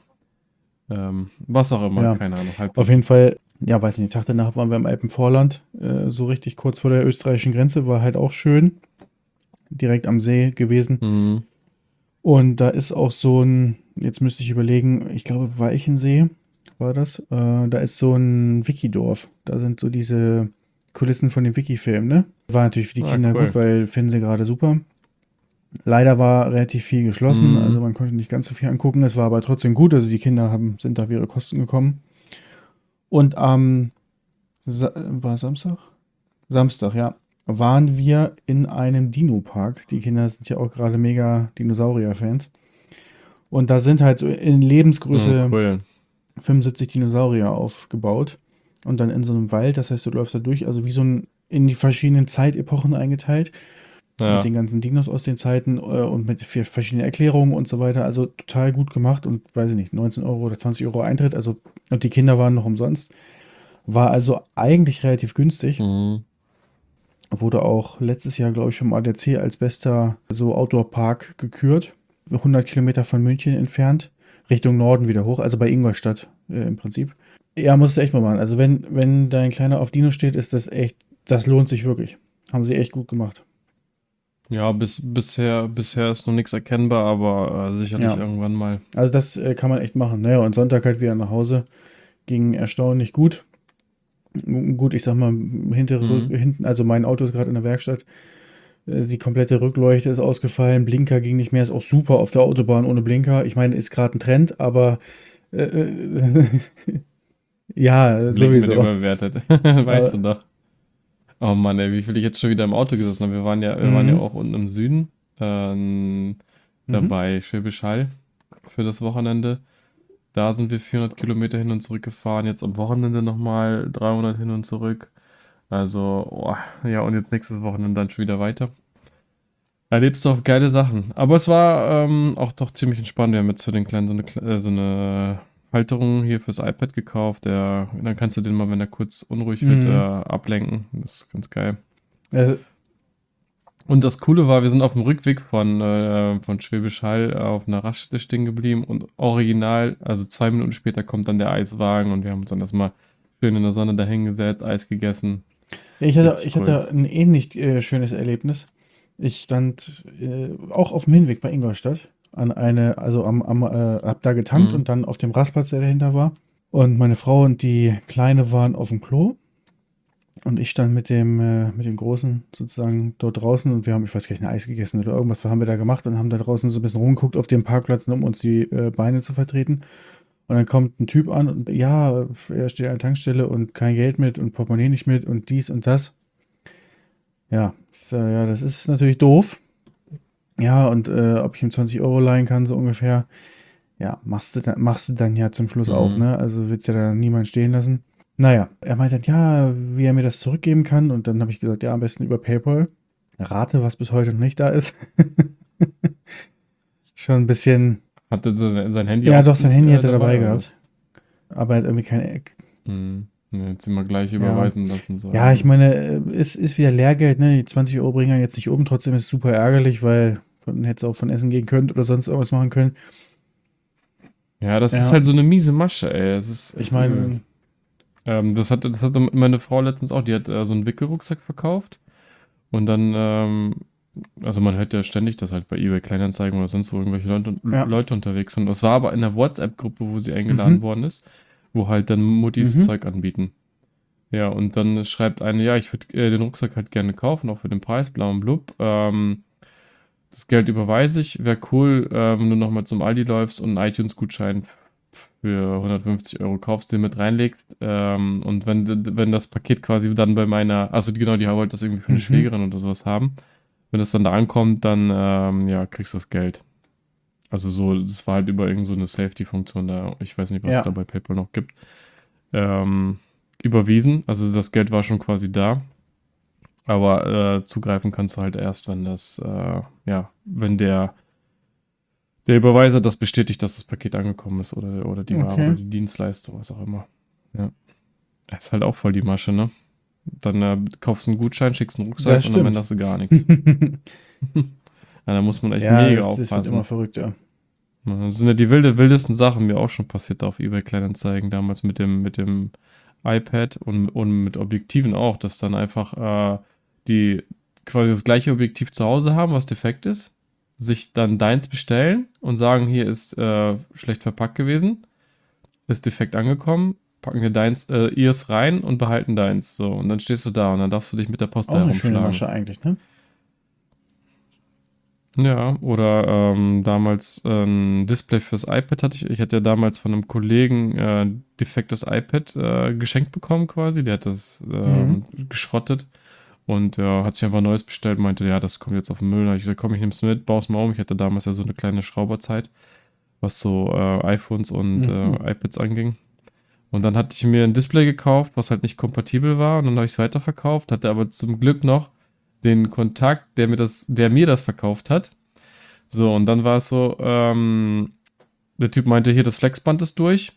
Was auch immer, ja. keine Ahnung, Auf Halbwissen. jeden Fall, ja, weiß nicht, den Tag danach waren wir im Alpenvorland, so richtig kurz vor der österreichischen Grenze, war halt auch schön, direkt am See gewesen. Mhm. Und da ist auch so ein, jetzt müsste ich überlegen, ich glaube Weichensee war das. Da ist so ein Wikidorf. Da sind so diese Kulissen von dem Wiki-Film, ne? War natürlich für die Ah, Kinder gut, cool. weil finden sie gerade super. Leider war relativ viel geschlossen, also Mhm. man konnte nicht ganz so viel angucken. Es war aber trotzdem gut, also die Kinder sind da auf ihre Kosten gekommen. Und am war Samstag? Samstag, ja. Waren wir in einem Dino-Park. Die Kinder sind ja auch gerade mega Dinosaurier-Fans. Und da sind halt so in Oh, Lebensgröße cool. 75 Dinosaurier aufgebaut. Und dann in so einem Wald, das heißt, du läufst da durch, also wie so ein in die verschiedenen Zeitepochen eingeteilt, mit Ja. den ganzen Dinos aus den Zeiten und mit verschiedenen Erklärungen und so weiter. Also total gut gemacht und weiß ich nicht, 19 Euro oder 20 Euro Eintritt. Also, und die Kinder waren noch umsonst. War also eigentlich relativ günstig. Mhm. Wurde auch letztes Jahr, glaube ich, vom ADAC als bester so Outdoor-Park gekürt. 100 Kilometer von München entfernt. Richtung Norden wieder hoch, also bei Ingolstadt im Prinzip. Ja, musst du echt mal machen. Also wenn dein Kleiner auf Dino steht, ist das echt, das lohnt sich wirklich. Haben sie echt gut gemacht. Ja, bisher ist noch nichts erkennbar, aber sicherlich Ja, irgendwann mal. also das kann man echt machen. Naja, und Sonntag halt wieder nach Hause. Ging erstaunlich gut. Gut, ich sag mal, Mhm. hinten, also mein Auto ist gerade in der Werkstatt. Die komplette Rückleuchte ist ausgefallen, Blinker ging nicht mehr, ist auch super auf der Autobahn ohne Blinker. Ich meine, ist gerade ein Trend, aber ja, Blicken wird sowieso. überbewertet. Weißt Äh, du doch. Oh Mann, ey, wie viel ich jetzt schon wieder im Auto gesessen habe. Wir waren ja mhm, auch unten im Süden, mhm. dabei Schwäbisch Hall für das Wochenende. Da sind wir 400 Kilometer hin und zurück gefahren. Jetzt am Wochenende nochmal 300 hin und zurück. Also, oh, ja, und jetzt nächstes Wochenende dann schon wieder weiter. Erlebst du auch geile Sachen. Aber es war auch doch ziemlich entspannt. Wir haben jetzt für den Kleinen so eine Halterung hier fürs iPad gekauft. Dann kannst du den mal, wenn er kurz unruhig wird, Mhm. ablenken. Das ist ganz geil. Also, Und das Coole war, wir sind auf dem Rückweg von Schwäbisch Hall auf einer Raststätte stehen geblieben und original, also 2 Minuten später kommt dann der Eiswagen und wir haben uns dann erstmal schön in der Sonne da hingesetzt, Eis gegessen. ich hatte, Richtig ich cool. hatte ein ähnlich schönes Erlebnis. Ich stand auch auf dem Hinweg bei Ingolstadt also hab da getankt Mhm. und dann auf dem Rastplatz, der dahinter war. Und meine Frau und die Kleine waren auf dem Klo. Und ich stand mit dem Großen sozusagen dort draußen und wir haben, ich weiß gar nicht, ein Eis gegessen oder irgendwas haben wir da gemacht und haben da draußen so ein bisschen rumgeguckt auf dem Parkplatz, um uns die Beine zu vertreten. Und dann kommt ein Typ an und ja, er steht an der Tankstelle und kein Geld mit und Portemonnaie nicht mit und dies und das. Ja, ja, das ist natürlich doof. Ja, und ob ich ihm 20 Euro leihen kann, so ungefähr. Ja, machst du dann ja zum Schluss auch, Mhm. ne? Also willst ja da niemand stehen lassen. Naja, er meinte dann, ja, wie er mir das zurückgeben kann. Und dann habe ich gesagt, ja, am besten über PayPal. Rate, was bis heute noch nicht da ist. Schon ein bisschen. Hatte sein Handy Ja, auch doch, sein Handy hätte er dabei dabei oder was? gehabt. Aber er hat irgendwie keine Eck. Mhm. Ja, jetzt immer gleich Ja. überweisen lassen, so, Ja, ich also. meine, es ist wieder Lehrgeld, ne? Die 20 Euro bringen einen jetzt nicht um. Trotzdem ist es super ärgerlich, weil man hätte es auch von Essen gehen können oder sonst irgendwas machen können. Ja, das ist Ja, halt so eine miese Masche, ey. Das ist ich echt übel. meine, Das hatte meine Frau letztens auch. Die hat so einen Wickelrucksack verkauft. Und dann, also man hört ja ständig, dass halt bei eBay Kleinanzeigen oder sonst wo irgendwelche ja. Leute unterwegs sind. Das war aber in der WhatsApp-Gruppe, wo sie eingeladen Mhm. worden ist, wo halt dann Muttis Mhm. Zeug anbieten. Ja, und dann schreibt eine, ja, ich würde den Rucksack halt gerne kaufen, auch für den Preis, bla und blub. Das Geld überweise ich. Wäre cool, wenn du nochmal zum Aldi läufst und einen iTunes-Gutschein für 150 Euro kaufst, den mit reinlegst. Und wenn das Paket quasi dann bei meiner, also genau, die wollte das irgendwie für eine Mhm. Schwägerin oder sowas haben. Wenn das dann da ankommt, dann ja, kriegst du das Geld. Also so, das war halt über irgend so eine Safety-Funktion da, ich weiß nicht, was es Ja, da bei PayPal noch gibt, ähm, überwiesen. Also das Geld war schon quasi da. Aber zugreifen kannst du halt erst, wenn wenn der Überweiser das bestätigt, dass das Paket angekommen ist oder die Ware oder okay. die Dienstleistung, was auch immer. Ja. Ist halt auch voll die Masche, ne? Dann kaufst du einen Gutschein, schickst einen Das Rucksack und am Ende stimmt. hast du gar nichts. Ja, da muss man echt Ja, mega das wird immer aufpassen. verrückter. Ja, das sind ja die wildesten Sachen mir auch schon passiert auf eBay Kleinanzeigen, damals mit dem iPad und mit Objektiven auch, dass dann einfach die quasi das gleiche Objektiv zu Hause haben, was defekt ist, sich dann deins bestellen und sagen, hier ist schlecht verpackt gewesen, ist defekt angekommen, packen wir ihrs rein und behalten deins. So, und dann stehst du da und dann darfst du dich mit der Post Auch da eine schöne herumschlagen. Masche eigentlich, ne? Ja, oder damals ein Display fürs iPad hatte ich. Ich hatte ja damals von einem Kollegen defektes iPad geschenkt bekommen quasi. Der hat das Mhm. geschrottet und hat sich einfach ein neues bestellt. Meinte, ja, das kommt jetzt auf den Müll. Da hab ich gesagt, komm, ich nehm's mit, baue es mal um. Ich hatte damals ja so eine kleine Schrauberzeit, was so iPhones und Mhm. iPads anging. Und dann hatte ich mir ein Display gekauft, was halt nicht kompatibel war. Und dann habe ich es weiterverkauft. Hatte aber zum Glück noch den Kontakt, der mir das verkauft hat. So, und dann war es so, der Typ meinte, hier, das Flexband ist durch.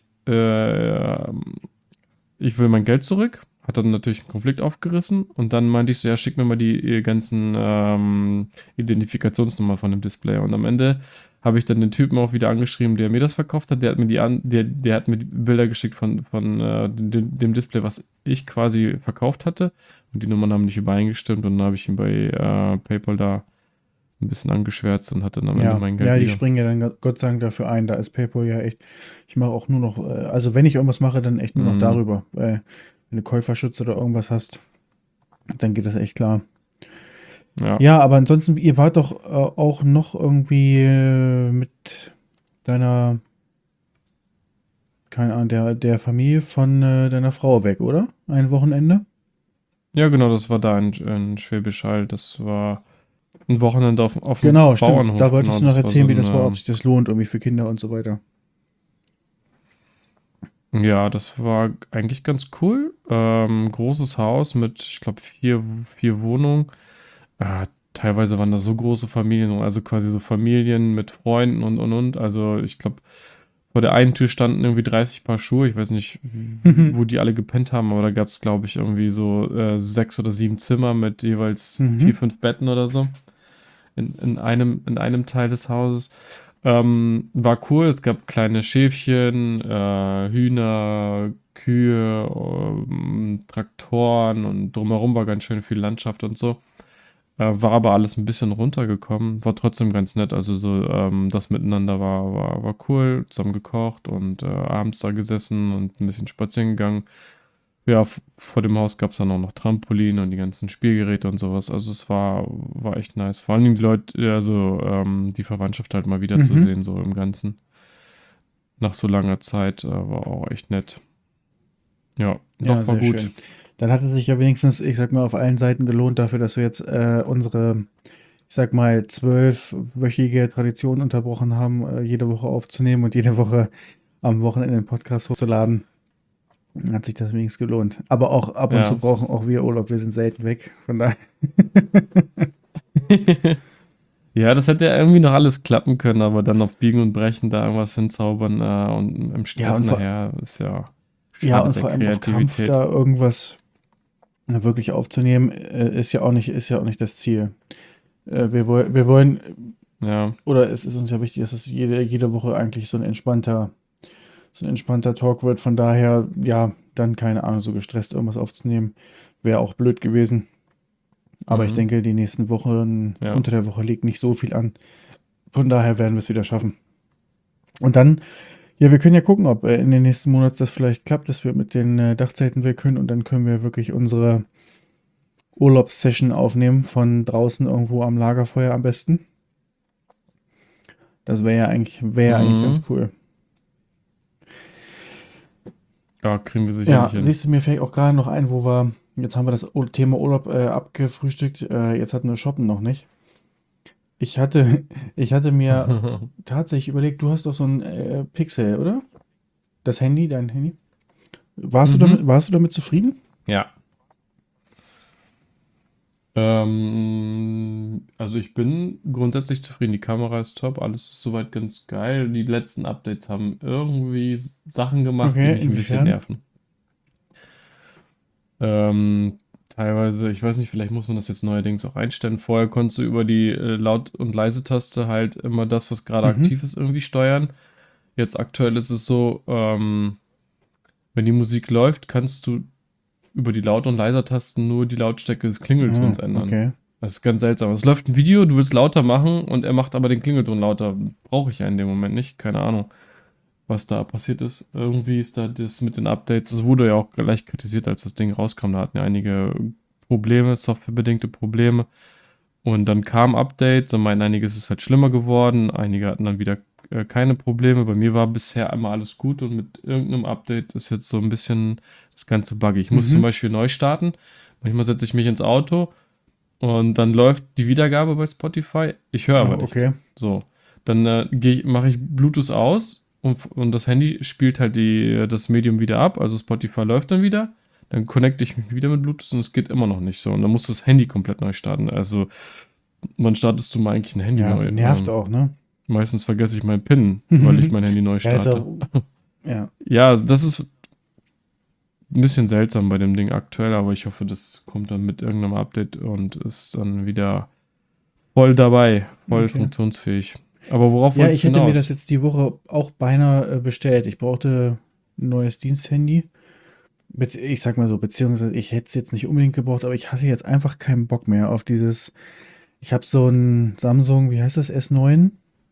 Ich will mein Geld zurück. Hat dann natürlich einen Konflikt aufgerissen. Und dann meinte ich so, ja, schick mir mal die ganzen Identifikationsnummer von dem Display. Und am Ende habe ich dann den Typen auch wieder angeschrieben, der mir das verkauft hat. Der hat mir die Bilder geschickt von dem Display, was ich quasi verkauft hatte. Und die Nummern haben nicht übereingestimmt. Und dann habe ich ihn bei PayPal da ein bisschen angeschwärzt und hatte dann am Ende Ja, mein Geld ja, die wieder. springen ja dann Gott sei Dank dafür ein. Da ist PayPal ja echt. Ich mache auch nur noch, also wenn ich irgendwas mache, dann echt nur noch Mhm. darüber. Wenn du Käuferschutz oder irgendwas hast, dann geht das echt klar. Ja. Ja, aber ansonsten, ihr wart doch auch noch irgendwie mit deiner, keine Ahnung, der Familie von deiner Frau weg, oder? Ein Wochenende? Ja, genau, das war da in Schwäbisch Hall. Das war ein Wochenende auf dem Genau, stimmt. Da Bauernhof, genau. wolltest du noch Das war so erzählen, wie ein, das war, ob sich das lohnt, irgendwie für Kinder und so weiter. ja, das war eigentlich ganz cool. Großes Haus mit, ich glaube, vier Wohnungen. Teilweise waren das so große Familien, also quasi so Familien mit Freunden und. Also ich glaube, vor der einen Tür standen irgendwie 30 Paar Schuhe. Ich weiß nicht, wo die alle gepennt haben, aber da gab es, glaube ich, irgendwie so 6 oder 7 Zimmer mit jeweils vier, Mhm. 5 Betten oder so in einem Teil des Hauses. War cool. Es gab kleine Schäfchen, Hühner, Kühe, Traktoren und drumherum war ganz schön viel Landschaft und so. War aber alles ein bisschen runtergekommen. War trotzdem ganz nett. Also so das Miteinander war cool. Zusammen gekocht und abends da gesessen und ein bisschen spazieren gegangen. Ja, vor dem Haus gab es dann auch noch Trampolin und die ganzen Spielgeräte und sowas. Also es war echt nice. Vor allen Dingen die Leute, also die Verwandtschaft halt mal Mhm. wiederzusehen, so im Ganzen. Nach so langer Zeit war auch echt nett. Ja, Ja, doch war sehr gut. schön. Dann hat es sich ja wenigstens, ich sag mal, auf allen Seiten gelohnt dafür, dass wir jetzt unsere, ich sag mal, 12-wöchige Tradition unterbrochen haben, jede Woche aufzunehmen und jede Woche am Wochenende den Podcast hochzuladen. Hat sich das wenigstens gelohnt. Aber auch ab und zu Ja. brauchen auch wir Urlaub. Wir sind selten weg. Von daher. Ja, das hätte ja irgendwie noch alles klappen können, aber dann auf Biegen und Brechen da irgendwas hinzaubern und im Ja, Stress nachher ist ja ja, schade und der vor allem auf Krampf Kreativität. da irgendwas wirklich aufzunehmen, ist ja auch nicht das Ziel. Wir wollen, Ja. oder es ist uns ja wichtig, dass es jede Woche eigentlich so ein entspannter Talk wird. Von daher, ja, dann keine Ahnung, so gestresst irgendwas aufzunehmen, wäre auch blöd gewesen. Aber ich Mhm. denke, die nächsten Wochen, Ja. unter der Woche liegt nicht so viel an. Von daher werden wir es wieder schaffen. Und dann, ja, wir können ja gucken, ob in den nächsten Monaten das vielleicht klappt, dass wir mit den Dachzelten weg können und dann können wir wirklich unsere Urlaubssession aufnehmen von draußen irgendwo am Lagerfeuer am besten. Das wäre ja eigentlich ganz Mhm. cool. Ja, kriegen wir sicherlich Ja, hin. siehst du, mir fällt auch gerade noch ein, jetzt haben wir das Thema Urlaub abgefrühstückt, jetzt hatten wir Shoppen noch nicht. Ich hatte, ich hatte mir tatsächlich überlegt, du hast doch so ein Pixel, oder? Das Handy, dein Handy. Mhm. Warst du damit zufrieden? Ja. Also ich bin grundsätzlich zufrieden. Die Kamera ist top, alles ist soweit ganz geil. Die letzten Updates haben irgendwie Sachen gemacht, die Okay, mich ein bisschen inwiefern? nerven. Ähm, Teilweise, ich weiß nicht, vielleicht muss man das jetzt neuerdings auch einstellen. Vorher konntest du über die Laut- und Leise-Taste halt immer das, was gerade Mhm. aktiv ist, irgendwie steuern. Jetzt aktuell ist es so, wenn die Musik läuft, kannst du über die Laut- und Leiser-Tasten nur die Lautstärke des Ah, Klingeltons ändern. okay. Das ist ganz seltsam. Es läuft ein Video, du willst lauter machen und er macht aber den Klingelton lauter. Brauche ich ja in dem Moment nicht. Keine Ahnung, was da passiert ist. Irgendwie ist da das mit den Updates. Es wurde ja auch gleich kritisiert, als das Ding rauskam. Da hatten ja einige Probleme, softwarebedingte Probleme. Und dann kam Updates und meinten einige, es ist halt schlimmer geworden. Einige hatten dann wieder keine Probleme. Bei mir war bisher immer alles gut und mit irgendeinem Update ist jetzt so ein bisschen das Ganze buggy. Ich muss zum Mhm. Beispiel neu starten. Manchmal setze ich mich ins Auto und dann läuft die Wiedergabe bei Spotify. Ich höre Ah, aber nichts. okay. So. Dann mache ich Bluetooth aus und das Handy spielt halt das Medium wieder ab. Also Spotify läuft dann wieder. Dann connecte ich mich wieder mit Bluetooth und es geht immer noch nicht so. Und dann muss das Handy komplett neu starten. Also, wann startest du mal eigentlich ein Handy Ja, neu? nervt auch, ne? Meistens vergesse ich meinen PIN, weil ich mein Handy neu Ja, ist starte. auch, ja. Ja, das ist ein bisschen seltsam bei dem Ding aktuell, aber ich hoffe, das kommt dann mit irgendeinem Update und ist dann wieder voll dabei, voll Okay. funktionsfähig. Aber worauf Ja, wolltest ich du hätte mir das hinaus? jetzt die Woche auch beinahe bestellt. Ich brauchte ein neues Diensthandy. Ich sag mal so, beziehungsweise ich hätte es jetzt nicht unbedingt gebraucht, aber ich hatte jetzt einfach keinen Bock mehr auf dieses. Ich habe so ein Samsung, wie heißt das, S9?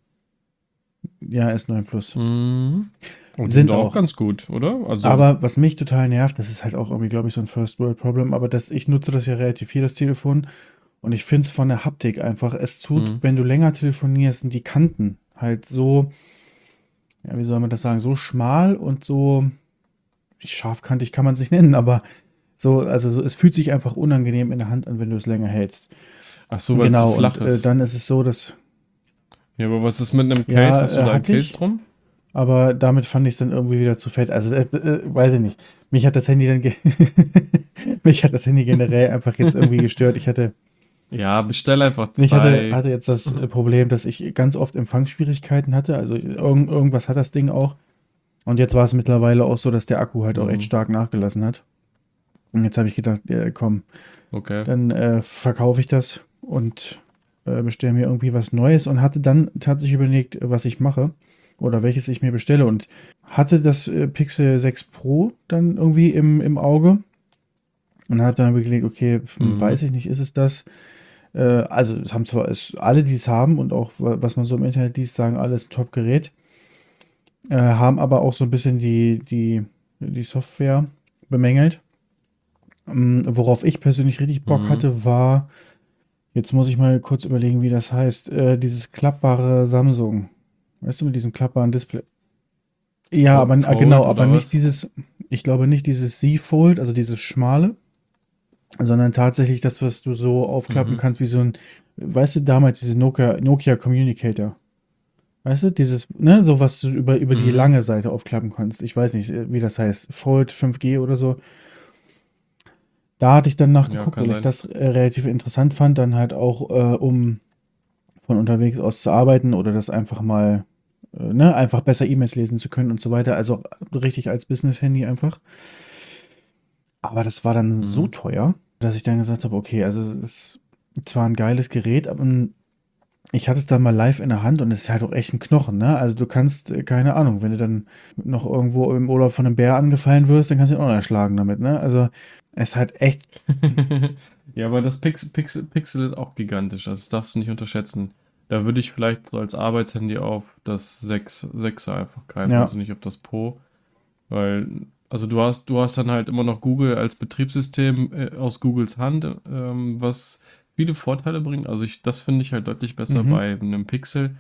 Ja, S9 Plus. Mhm. Und die sind Sind doch auch auch. ganz gut, oder? Also, Aber was mich total nervt, das ist halt auch irgendwie, glaube ich, so ein First World Problem, aber ich nutze das ja relativ viel, das Telefon. Und ich finde es von der Haptik einfach, es tut, mhm. wenn du länger telefonierst, sind die Kanten halt so, ja, wie soll man das sagen, so schmal und so scharfkantig kann man es nicht nennen, aber so, also so, es fühlt sich einfach unangenehm in der Hand an, wenn du es länger hältst. Ach so, weil es zu Genau, flach und ist. dann ist es so, dass, Ja, aber was ist mit einem Case? ja, Hast du da ein hatte Case ich, drum? aber damit fand ich es dann irgendwie wieder zu fett. Also, weiß ich nicht. Mich hat das Handy dann, mich hat das Handy generell einfach jetzt irgendwie gestört. Ja, bestell einfach Ich zwei. hatte jetzt das Problem, dass ich ganz oft Empfangsschwierigkeiten hatte. Also irgendwas hat das Ding auch. Und jetzt war es mittlerweile auch so, dass der Akku halt auch echt Mhm. stark nachgelassen hat. Und jetzt habe ich gedacht, ja, komm, Okay. dann verkaufe ich das und bestelle mir irgendwie was Neues und hatte dann tatsächlich überlegt, was ich mache oder welches ich mir bestelle und hatte das Pixel 6 Pro dann irgendwie im Auge und habe dann überlegt, okay, weiß Mhm. ich nicht, ist es das? Also es haben zwar alle, die es haben und auch was man so im Internet liest, sagen, alles Top-Gerät, haben aber auch so ein bisschen die Software bemängelt. Worauf ich persönlich richtig Bock Mhm. hatte, war, jetzt muss ich mal kurz überlegen, wie das heißt, dieses klappbare Samsung. Weißt du, mit diesem klappbaren Display. Ja, aber genau, Fold aber oder nicht was? dieses, ich glaube nicht dieses Z-Fold, also dieses schmale, sondern tatsächlich das, was du so aufklappen Mhm. kannst, wie so ein, weißt du, damals diese Nokia Communicator. Weißt du, dieses, ne, so was du über die Mhm. lange Seite aufklappen kannst. Ich weiß nicht, wie das heißt, Fold 5G oder so. Da hatte ich dann Ja, nachgeguckt, kann weil ich sein. das relativ interessant fand, dann halt auch, um von unterwegs aus zu arbeiten oder das einfach mal, ne, einfach besser E-Mails lesen zu können und so weiter. Also richtig als Business-Handy einfach. Aber das war dann so Mhm. teuer, dass ich dann gesagt habe, okay, also das ist zwar ein geiles Gerät, aber ich hatte es dann mal live in der Hand und es ist halt auch echt ein Knochen, ne? Also du kannst, keine Ahnung, wenn du dann noch irgendwo im Urlaub von einem Bär angefallen wirst, dann kannst du ihn auch noch erschlagen damit, ne? Also es ist halt echt, Ja, aber das Pixel ist auch gigantisch, also das darfst du nicht unterschätzen. Da würde ich vielleicht so als Arbeitshandy auf das 6er einfach greifen, ja, also nicht auf das Pro, weil, also du hast dann halt immer noch Google als Betriebssystem aus Googles Hand, was viele Vorteile bringt. Also das finde ich halt deutlich besser mhm, bei einem Pixel.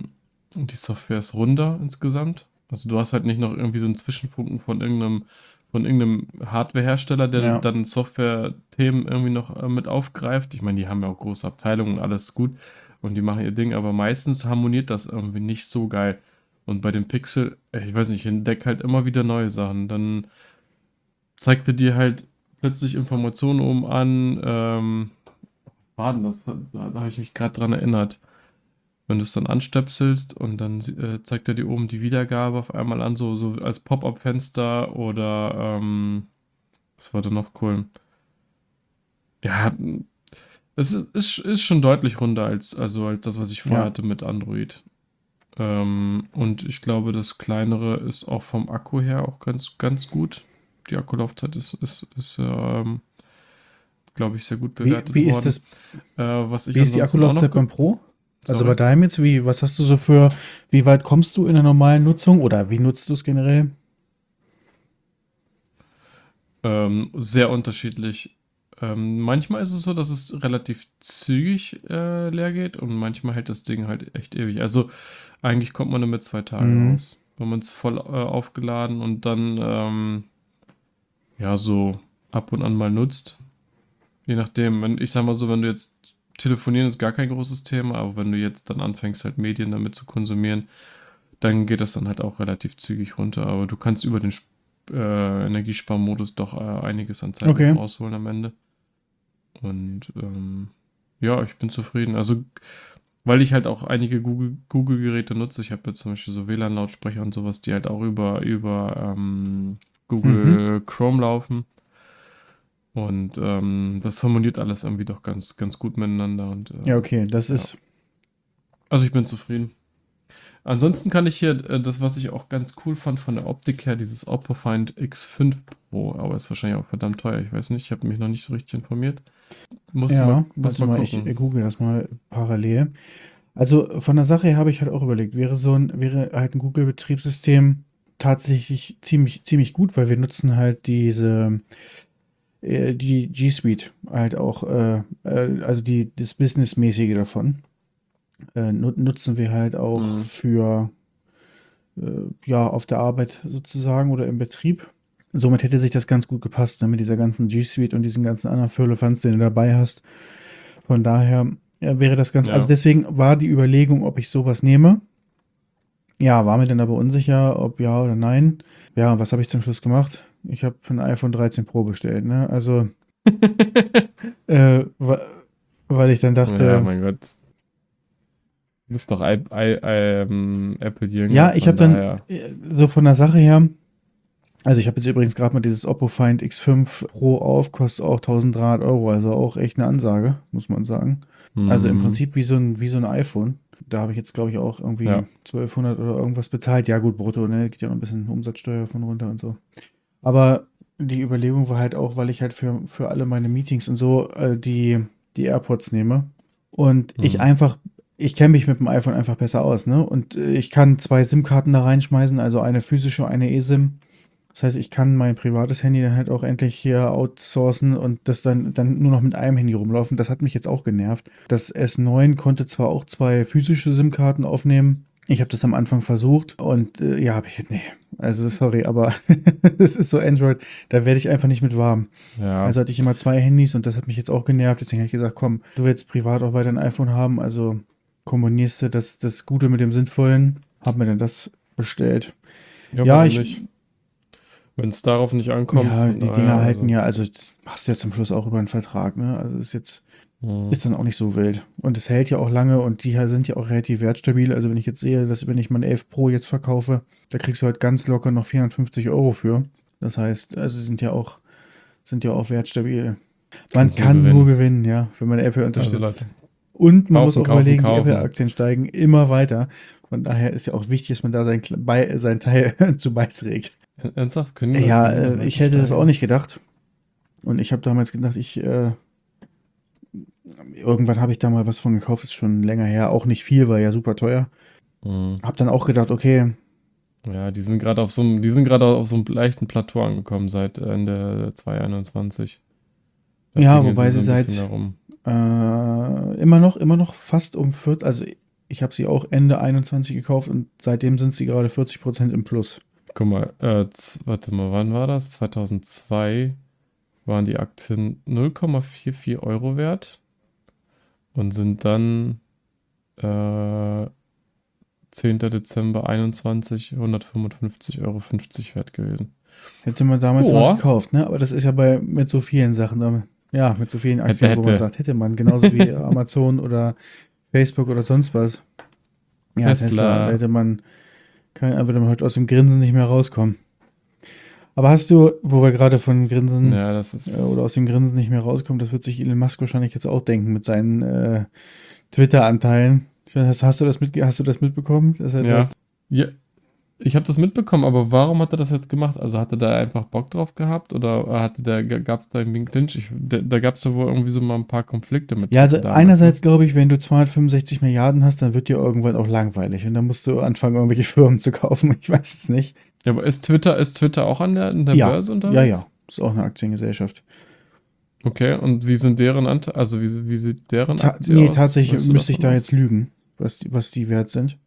Und die Software ist runder insgesamt. Also du hast halt nicht noch irgendwie so einen Zwischenfunken von von irgendeinem Hardware-Hersteller, der Ja. dann Software-Themen irgendwie noch mit aufgreift. Ich meine, die haben ja auch große Abteilungen und alles gut und die machen ihr Ding, aber meistens harmoniert das irgendwie nicht so geil. Und bei dem Pixel, ich weiß nicht, ich entdecke halt immer wieder neue Sachen. Dann zeigt er dir halt plötzlich Informationen oben an. War denn das? Da habe ich mich gerade dran erinnert. Wenn du es dann anstöpselst und dann zeigt er dir oben die Wiedergabe auf einmal an, so als Pop-up-Fenster oder was war da noch cool? Ja, es ist schon deutlich runder als das, was ich vorher Ja. hatte mit Android. Und ich glaube, das kleinere ist auch vom Akku her auch ganz, ganz gut. Die Akkulaufzeit ist glaube ich, sehr gut Wie, bewertet wie ist worden. das, Was ich wie ist die ansonsten auch noch. Akkulaufzeit beim Pro? Also bei Sorry. deinem jetzt, was hast du so wie weit kommst du in der normalen Nutzung oder wie nutzt du es generell? Sehr unterschiedlich. Manchmal ist es so, dass es relativ zügig leer geht und manchmal hält das Ding halt echt ewig. Also eigentlich kommt man damit 2 Tage Mhm. aus. Wenn man es voll aufgeladen und dann ja so ab und an mal nutzt. Je nachdem, ich sag mal so, wenn du jetzt telefonieren ist gar kein großes Thema, aber wenn du jetzt dann anfängst halt Medien damit zu konsumieren, dann geht das dann halt auch relativ zügig runter. Aber du kannst über den Energiesparmodus doch einiges an Zeit noch Okay. rausholen am Ende. Und ja, ich bin zufrieden. Also, weil ich halt auch einige Google-Geräte nutze. Ich habe jetzt zum Beispiel so WLAN-Lautsprecher und sowas, die halt auch über Mhm. Google Chrome laufen. Und das harmoniert alles irgendwie doch ganz, ganz gut miteinander. Und Ja, okay, das ja, ist, also ich bin zufrieden. Ansonsten kann ich hier das, was ich auch ganz cool fand von der Optik her, dieses Oppo Find X5 Pro, aber ist wahrscheinlich auch verdammt teuer. Ich weiß nicht, ich habe mich noch nicht so richtig informiert. ja, Muss warte mal mal, ich gucken. google das mal parallel. Also von der Sache her habe ich halt auch überlegt, wäre halt ein Google-Betriebssystem tatsächlich ziemlich gut, weil wir nutzen halt die G Suite halt auch, also das Businessmäßige davon, nutzen wir halt auch Mhm. für, ja, auf der Arbeit sozusagen oder im Betrieb. Somit hätte sich das ganz gut gepasst, ne, mit dieser ganzen G Suite und diesen ganzen anderen Firlefanz, den du dabei hast. Von daher wäre das ganz, also Ja. deswegen war die Überlegung, ob ich sowas nehme. Ja, war mir dann aber unsicher, ob ja oder nein. Ja, was habe ich zum Schluss gemacht? Ich habe ein iPhone 13 Pro bestellt, ne? Also, äh, wa- weil ich dann Ja, dachte, mein Gott. Du bist doch Apple-Jünger, ja, ich habe von dann daher. so von der Sache her, also ich habe jetzt übrigens gerade mal dieses Oppo Find X5 Pro auf, kostet auch 1300 Euro, also auch echt eine Ansage, muss man sagen. Also im Mhm. Prinzip wie so ein iPhone. Da habe ich jetzt, glaube ich, auch irgendwie Ja. 1200 oder irgendwas bezahlt. Ja, gut, brutto, ne? Geht ja noch ein bisschen Umsatzsteuer von runter und so. Aber die Überlegung war halt auch, weil ich halt für alle meine Meetings und so die AirPods nehme. Und Mhm. ich kenne mich mit dem iPhone einfach besser aus, ne? Und ich kann zwei SIM-Karten da reinschmeißen, also eine physische, eine eSIM. Das heißt, ich kann mein privates Handy dann halt auch endlich hier outsourcen und das dann nur noch mit einem Handy rumlaufen. Das hat mich jetzt auch genervt. Das S9 konnte zwar auch zwei physische SIM-Karten aufnehmen. Ich habe das am Anfang versucht und ja, nee, also sorry, aber es ist so Android, da werde ich einfach nicht mit warm. Ja. Also hatte ich immer zwei Handys und das hat mich jetzt auch genervt. Deswegen habe ich gesagt, komm, du willst privat auch weiter ein iPhone haben, also kombinierst du das Gute mit dem Sinnvollen. Hab mir dann das bestellt. Ja, Ja, warum nicht? Wenn es darauf nicht ankommt, ja, von die Dinger daher, halten also. ja, also das machst du ja zum Schluss auch über einen Vertrag, ne? Also Mhm. ist dann auch nicht so wild. Und es hält ja auch lange und die hier sind ja auch relativ wertstabil. Also wenn ich jetzt sehe, dass wenn ich mein 11 Pro jetzt verkaufe, da kriegst du halt ganz locker noch 450 € für. Das heißt, also sind ja auch wertstabil. Man Kannst nur kann nur gewinnen. gewinnen, ja, wenn man Apple Also unterstützt. Leute, Und man muss kaufen, auch kaufen, überlegen, die kaufen. Apple-Aktien steigen immer weiter. Von daher ist ja auch wichtig, dass man da sein Teil zu beiträgt. Ernsthaft? Können Ja, die noch weiter ich hätte das auch steigen? nicht gedacht. Und ich habe damals gedacht, irgendwann habe ich da mal was von gekauft, ist schon länger her. Auch nicht viel, war ja super teuer. Mhm. Hab dann auch gedacht, okay, Ja, die sind gerade auf so einem leichten Plateau angekommen seit Ende 2021. Da ja, tingeln sie wobei so sie ein bisschen seit herum. immer noch fast also ich habe sie auch Ende 21 gekauft und seitdem sind sie gerade 40% im Plus. Guck mal, warte mal, wann war das? 2002 waren die Aktien 0,44 Euro wert und sind dann 10. Dezember 21 155,50 Euro wert gewesen. Hätte man damals was Boah, gekauft, ne? Aber das ist ja mit so vielen Sachen, ja, mit so vielen hätte, Aktien, wo man hätte. sagt, hätte man, genauso wie Amazon oder Facebook oder sonst was. Ja, Tesla, da Tesla. hätte man, würde man heute aus dem Grinsen nicht mehr rauskommen. Aber hast du, wo wir gerade von Grinsen Ja, das oder ist. aus dem Grinsen nicht mehr rauskommen, das wird sich Elon Musk wahrscheinlich jetzt auch denken mit seinen Twitter-Anteilen. Hast du das mitbekommen, dass er dort. Ja. Ja, ich habe das mitbekommen, aber warum hat er das jetzt gemacht? Also hatte der einfach Bock drauf gehabt oder gab es da irgendwie einen Clinch? Da gab es ja wohl irgendwie so mal ein paar Konflikte mit Ja, also Twitter damals, ne? einerseits glaube ich, wenn du 265 Milliarden hast, dann wird dir irgendwann auch langweilig und dann musst du anfangen, irgendwelche Firmen zu kaufen. Ich weiß es nicht. Ja, aber ist Twitter auch in der Ja, Börse ja, ja. unterwegs? Ist auch eine Aktiengesellschaft. Okay, und wie sind deren Anteil, also wie sieht deren Aktie Nee, aus? tatsächlich Weißt du müsste ich davon da jetzt was? lügen, was die wert sind.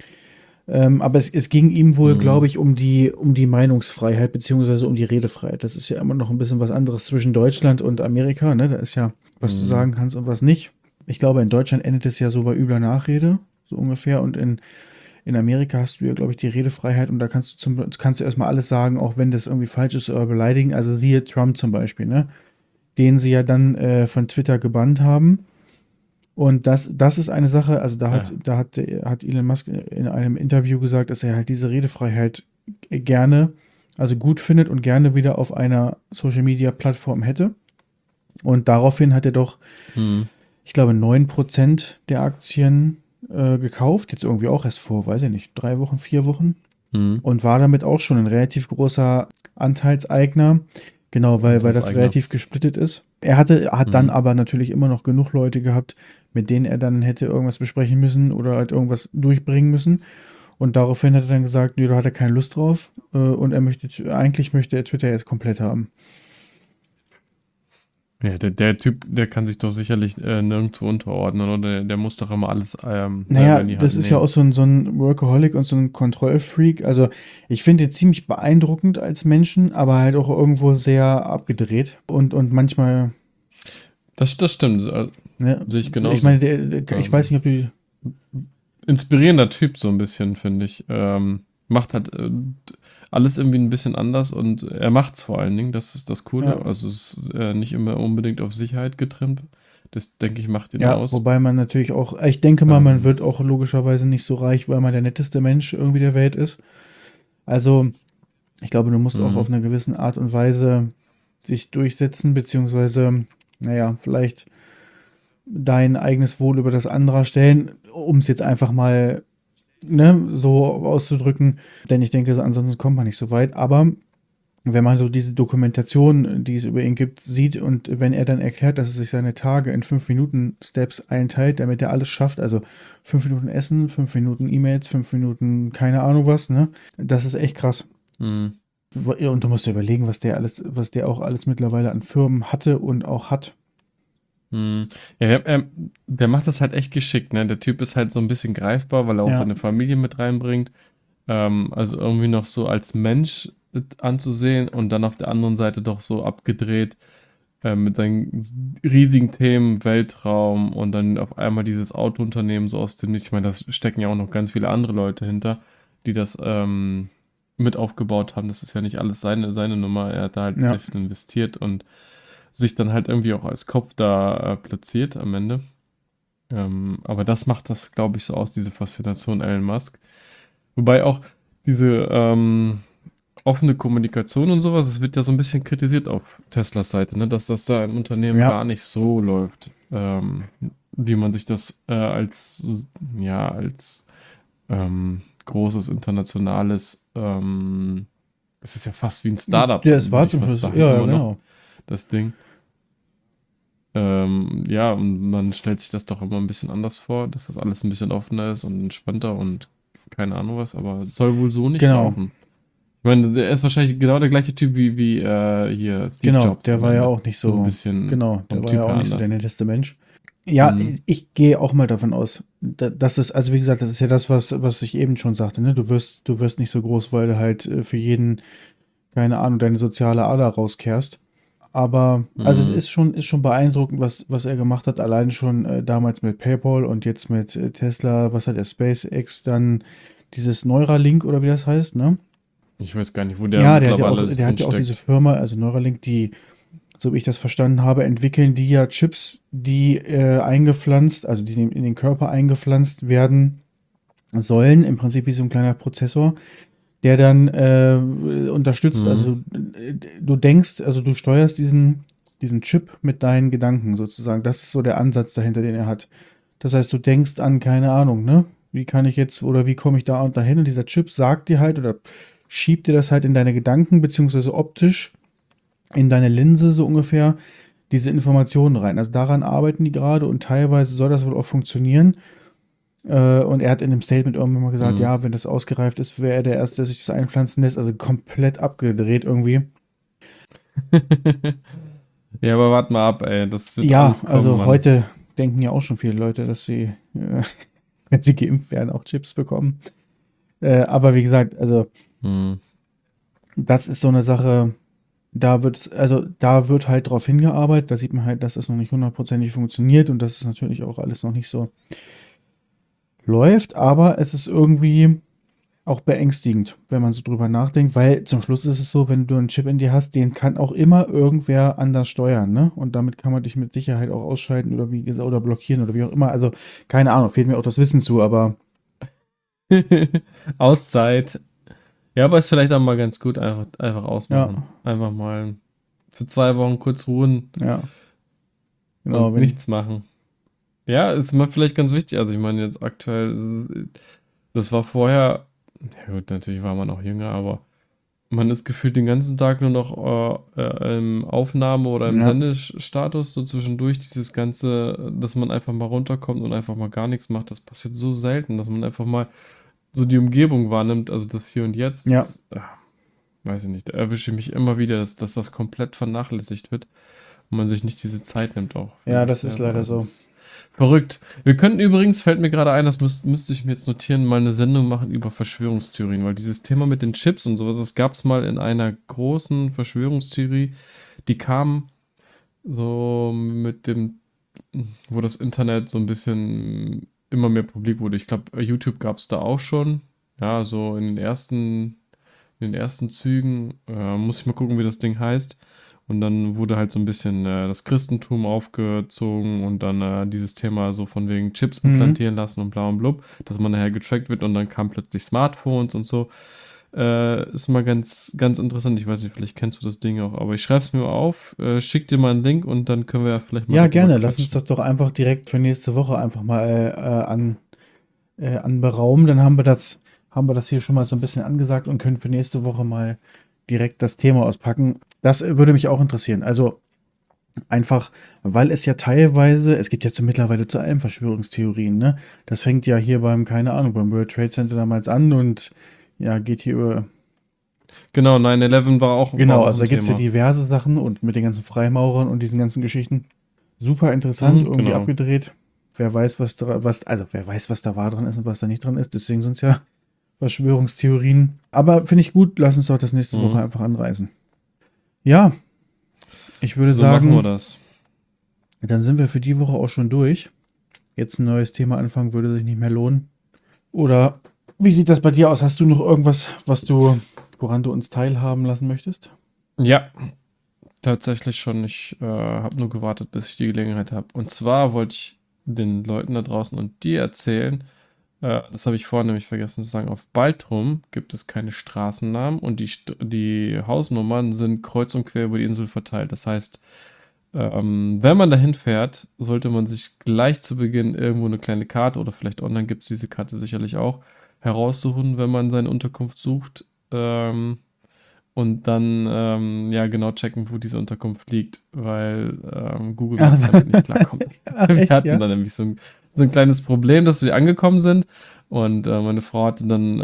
Aber es ging ihm wohl, Hm. glaube ich, um die Meinungsfreiheit beziehungsweise um die Redefreiheit. Das ist ja immer noch ein bisschen was anderes zwischen Deutschland und Amerika, ne? Da ist ja, was du Hm. sagen kannst und was nicht. Ich glaube, in Deutschland endet es ja so bei übler Nachrede, so ungefähr. Und in Amerika hast du ja, glaube ich, die Redefreiheit und da kannst du erstmal alles sagen, auch wenn das irgendwie falsch ist oder beleidigen. Also siehe Trump zum Beispiel, ne? Den sie ja dann von Twitter gebannt haben. Und das ist eine Sache, also Ja. hat Elon Musk in einem Interview gesagt, dass er halt diese Redefreiheit gerne, also gut findet und gerne wieder auf einer Social Media Plattform hätte. Und daraufhin hat er doch, Hm. ich glaube, 9% der Aktien gekauft. Jetzt irgendwie auch erst vor, weiß ich nicht, 3 Wochen, 4 Wochen. Hm. Und war damit auch schon ein relativ großer Anteilseigner. Genau, weil das Anteilseigner. relativ gesplittet ist. Hat dann Hm. aber natürlich immer noch genug Leute gehabt, mit denen er dann hätte irgendwas besprechen müssen oder halt irgendwas durchbringen müssen. Und daraufhin hat er dann gesagt, nee, da hat er keine Lust drauf. Und eigentlich möchte er Twitter jetzt komplett haben. Ja, der Typ, der kann sich doch sicherlich nirgendwo unterordnen, oder? Der muss doch immer alles selber Naja, in die Hand das ist ja nehmen. auch so ein Workaholic und so ein Kontrollfreak. Also ich finde ihn ziemlich beeindruckend als Menschen, aber halt auch irgendwo sehr abgedreht. Und manchmal, Das stimmt, ne, sehe ich ich genauso. meine, ich weiß Ähm, nicht, ob du. Inspirierender Typ so ein bisschen, finde ich. Macht halt alles irgendwie ein bisschen anders und er macht's vor allen Dingen, das ist das Ja, Coole. Also es ist nicht immer unbedingt auf Sicherheit getrimmt. Das, denke ich, macht ihn ja, aus. wobei man natürlich auch, ich denke mal, man Ähm, wird auch logischerweise nicht so reich, weil man der netteste Mensch irgendwie der Welt ist. Also, ich glaube, du musst auch auf mh, eine gewisse Art und Weise sich durchsetzen, beziehungsweise, naja, vielleicht dein eigenes Wohl über das anderer stellen, um es jetzt einfach mal, ne, so auszudrücken. Denn ich denke, ansonsten kommt man nicht so weit. Aber wenn man so diese Dokumentation, die es über ihn gibt, sieht und wenn er dann erklärt, dass er sich seine Tage in 5 Minuten Steps einteilt, damit er alles schafft, also 5 Minuten Essen, 5 Minuten E-Mails, 5 Minuten keine Ahnung was, ne? Das ist echt krass. mh, Und du musst dir überlegen, was der auch alles mittlerweile an Firmen hatte und auch hat. mh. Ja, der macht das halt echt geschickt, ne? Der Typ ist halt so ein bisschen greifbar, weil er auch Ja, seine Familie mit reinbringt. Also irgendwie noch so als Mensch anzusehen und dann auf der anderen Seite doch so abgedreht mit seinen riesigen Themen, Weltraum und dann auf einmal dieses Autounternehmen so aus dem Nichts. Ich meine, da stecken ja auch noch ganz viele andere Leute hinter, die das mit aufgebaut haben. Das ist ja nicht alles seine Nummer. Er hat da halt sehr ja, viel investiert und sich dann halt irgendwie auch als Kopf da platziert am Ende. Aber das macht das, glaube ich, so aus, diese Faszination Elon Musk. Wobei auch diese offene Kommunikation und sowas, es wird ja so ein bisschen kritisiert auf Teslas Seite, ne, dass das da im Unternehmen ja, gar nicht so läuft, wie man sich das als großes internationales, es ist ja fast wie ein Startup, ja, es würde war ich zum fast Schluss, sagen, ja, ja, immer noch, genau. das Ding. Ja, und man stellt sich das doch immer ein bisschen anders vor, dass das alles ein bisschen offener ist und entspannter und keine Ahnung was, aber es soll wohl so nicht Genau, laufen. Ich meine, der ist wahrscheinlich genau der gleiche Typ wie hier Steve genau, Jobs der am war ja Ende. auch nicht So ein so, bisschen genau, der vom war ja Typ auch her nicht so der anders. netteste Mensch. Ja, Mhm. ich gehe auch mal davon aus. Das ist, also wie gesagt, das ist ja das, was ich eben schon sagte, ne? Du wirst nicht so groß, weil du halt für jeden, keine Ahnung, deine soziale Ader rauskehrst. Aber, also es Mhm. ist schon beeindruckend, was er gemacht hat, allein schon damals mit PayPal und jetzt mit Tesla, was hat er, SpaceX, dann dieses Neuralink oder wie das heißt, ne? Ich weiß gar nicht, wo der Ja, der hat ja mittlerweile auch, alles der drin hat ja auch diese steckt. Firma, also Neuralink, die, so wie ich das verstanden habe, entwickeln die ja Chips, die eingepflanzt, also die in den Körper eingepflanzt werden sollen, im Prinzip wie so ein kleiner Prozessor, der dann unterstützt, Mhm. also du denkst, also du steuerst diesen Chip mit deinen Gedanken sozusagen. Das ist so der Ansatz dahinter, den er hat. Das heißt, du denkst an, keine Ahnung, ne? Wie kann ich jetzt oder wie komme ich da und dahin? Und dieser Chip sagt dir halt oder schiebt dir das halt in deine Gedanken, beziehungsweise optisch in deine Linse so ungefähr diese Informationen rein. Also daran arbeiten die gerade und teilweise soll das wohl auch funktionieren. Und er hat in dem Statement irgendwann mal gesagt, Mhm. ja, wenn das ausgereift ist, wäre er der Erste, der sich das einpflanzen lässt. Also komplett abgedreht irgendwie. Ja, aber warte mal ab, ey. Das wird Ja, alles kommen, also Mann. heute denken ja auch schon viele Leute, dass sie, wenn sie geimpft werden, auch Chips bekommen. Aber wie gesagt, also Mhm. das ist so eine Sache, da wird halt drauf hingearbeitet. Da sieht man halt, dass das noch nicht hundertprozentig funktioniert und dass es natürlich auch alles noch nicht so läuft. Aber es ist irgendwie auch beängstigend, wenn man so drüber nachdenkt, weil zum Schluss ist es so, wenn du einen Chip in dir hast, den kann auch immer irgendwer anders steuern, ne? Und damit kann man dich mit Sicherheit auch ausschalten oder wie gesagt, oder blockieren oder wie auch immer. Also, keine Ahnung, fehlt mir auch das Wissen zu, aber Auszeit. Ja, aber ist vielleicht auch mal ganz gut, einfach ja, ausmachen. Einfach mal für 2 Wochen kurz ruhen ja, genau, und wenn, nichts machen. Ja, ist mal vielleicht ganz wichtig. Also ich meine jetzt aktuell, das war vorher, ja gut, natürlich war man auch jünger, aber man ist gefühlt den ganzen Tag nur noch im Aufnahme- oder im ja, Sendestatus, so zwischendurch dieses Ganze, dass man einfach mal runterkommt und einfach mal gar nichts macht. Das passiert so selten, dass man einfach mal so die Umgebung wahrnimmt, also das Hier und Jetzt, ja, weiß ich nicht, da erwische ich mich immer wieder, dass das komplett vernachlässigt wird und man sich nicht diese Zeit nimmt auch für ja, sich das ist selber. leider Also so. es ist verrückt. Wir könnten übrigens, fällt mir gerade ein, das müsste ich mir jetzt notieren, mal eine Sendung machen über Verschwörungstheorien, weil dieses Thema mit den Chips und sowas, das gab es mal in einer großen Verschwörungstheorie, die kam so mit dem, wo das Internet so ein bisschen immer mehr publik wurde. Ich glaube, YouTube gab es da auch schon. Ja, so in den ersten Zügen, muss ich mal gucken, wie das Ding heißt. Und dann wurde halt so ein bisschen das Christentum aufgezogen und dann dieses Thema so von wegen Chips Mhm. implantieren lassen und bla und blub, dass man nachher getrackt wird und dann kamen plötzlich Smartphones und so. Ist mal ganz, ganz interessant. Ich weiß nicht, vielleicht kennst du das Ding auch, aber ich schreibe es mir mal auf, schick dir mal einen Link und dann können wir ja vielleicht mal Ja, darüber gerne. Lass uns quatschen. das doch einfach direkt für nächste Woche einfach mal anberaumen. Dann haben wir das hier schon mal so ein bisschen angesagt und können für nächste Woche mal direkt das Thema auspacken. Das würde mich auch interessieren. Also einfach, weil es ja teilweise, es gibt ja so mittlerweile zu allem Verschwörungstheorien, ne? Das fängt ja hier beim, keine Ahnung, beim World Trade Center damals an und ja, geht hier über. Genau, 9/11 war Genau, auch also ein da gibt es ja Thema. diverse Sachen und mit den ganzen Freimaurern und diesen ganzen Geschichten. Super interessant, Mhm, irgendwie genau. abgedreht. Wer weiß, wer weiß, was da wahr dran ist und was da nicht dran ist. Deswegen sind es ja Verschwörungstheorien. Aber finde ich gut, lass uns doch das nächste Woche Mhm. einfach anreißen. Ja, ich würde So machen wir sagen, das. dann sind wir für die Woche auch schon durch. Jetzt ein neues Thema anfangen würde sich nicht mehr lohnen. Oder wie sieht das bei dir aus? Hast du noch irgendwas, woran du uns teilhaben lassen möchtest? Ja, tatsächlich schon. Ich habe nur gewartet, bis ich die Gelegenheit habe. Und zwar wollte ich den Leuten da draußen und dir erzählen, das habe ich vorhin nämlich vergessen zu sagen, auf Baltrum gibt es keine Straßennamen und die Hausnummern sind kreuz und quer über die Insel verteilt. Das heißt, wenn man dahin fährt, sollte man sich gleich zu Beginn irgendwo eine kleine Karte oder vielleicht online gibt es diese Karte sicherlich auch, heraussuchen, wenn man seine Unterkunft sucht. Und dann ja genau checken, wo diese Unterkunft liegt, weil Google Maps damit nicht klarkommt. Ach, Wir echt, hatten ja? dann nämlich so ein kleines Problem, dass wir angekommen sind und meine Frau hatte dann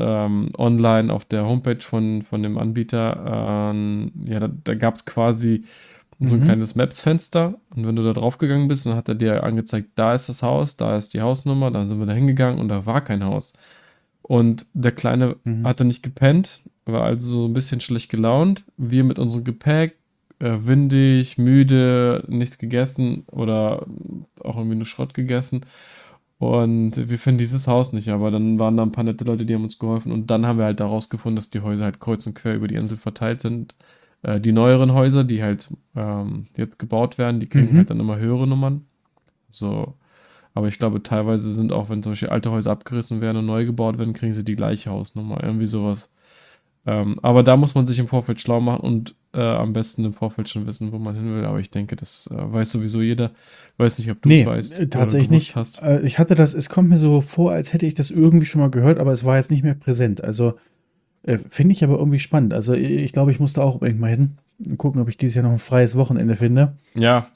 online auf der Homepage von dem Anbieter, ja, da gab es quasi so ein Mhm. kleines Maps-Fenster und wenn du da drauf gegangen bist, dann hat er dir angezeigt, da ist das Haus, da ist die Hausnummer, dann sind wir da hingegangen und da war kein Haus. Und der Kleine Mhm. hatte nicht gepennt, war also so ein bisschen schlecht gelaunt. Wir mit unserem Gepäck, windig, müde, nichts gegessen oder auch irgendwie nur Schrott gegessen. Und wir finden dieses Haus nicht, aber dann waren da ein paar nette Leute, die haben uns geholfen. Und dann haben wir halt herausgefunden, dass die Häuser halt kreuz und quer über die Insel verteilt sind. Die neueren Häuser, die halt jetzt gebaut werden, die kriegen Mhm. halt dann immer höhere Nummern. So, aber ich glaube, teilweise sind auch, wenn zum Beispiel alte Häuser abgerissen werden und neu gebaut werden, kriegen sie die gleiche Hausnummer. Irgendwie sowas. Aber da muss man sich im Vorfeld schlau machen und am besten im Vorfeld schon wissen, wo man hin will. Aber ich denke, das weiß sowieso jeder. Weiß nicht, ob du es Nee, weißt oder tatsächlich gewusst nicht. hast. Ich hatte das, es kommt mir so vor, als hätte ich das irgendwie schon mal gehört, aber es war jetzt nicht mehr präsent. Also finde ich aber irgendwie spannend. Also ich glaube, ich muss da auch irgendwann mal hin und gucken, ob ich dieses Jahr noch ein freies Wochenende finde. Ja,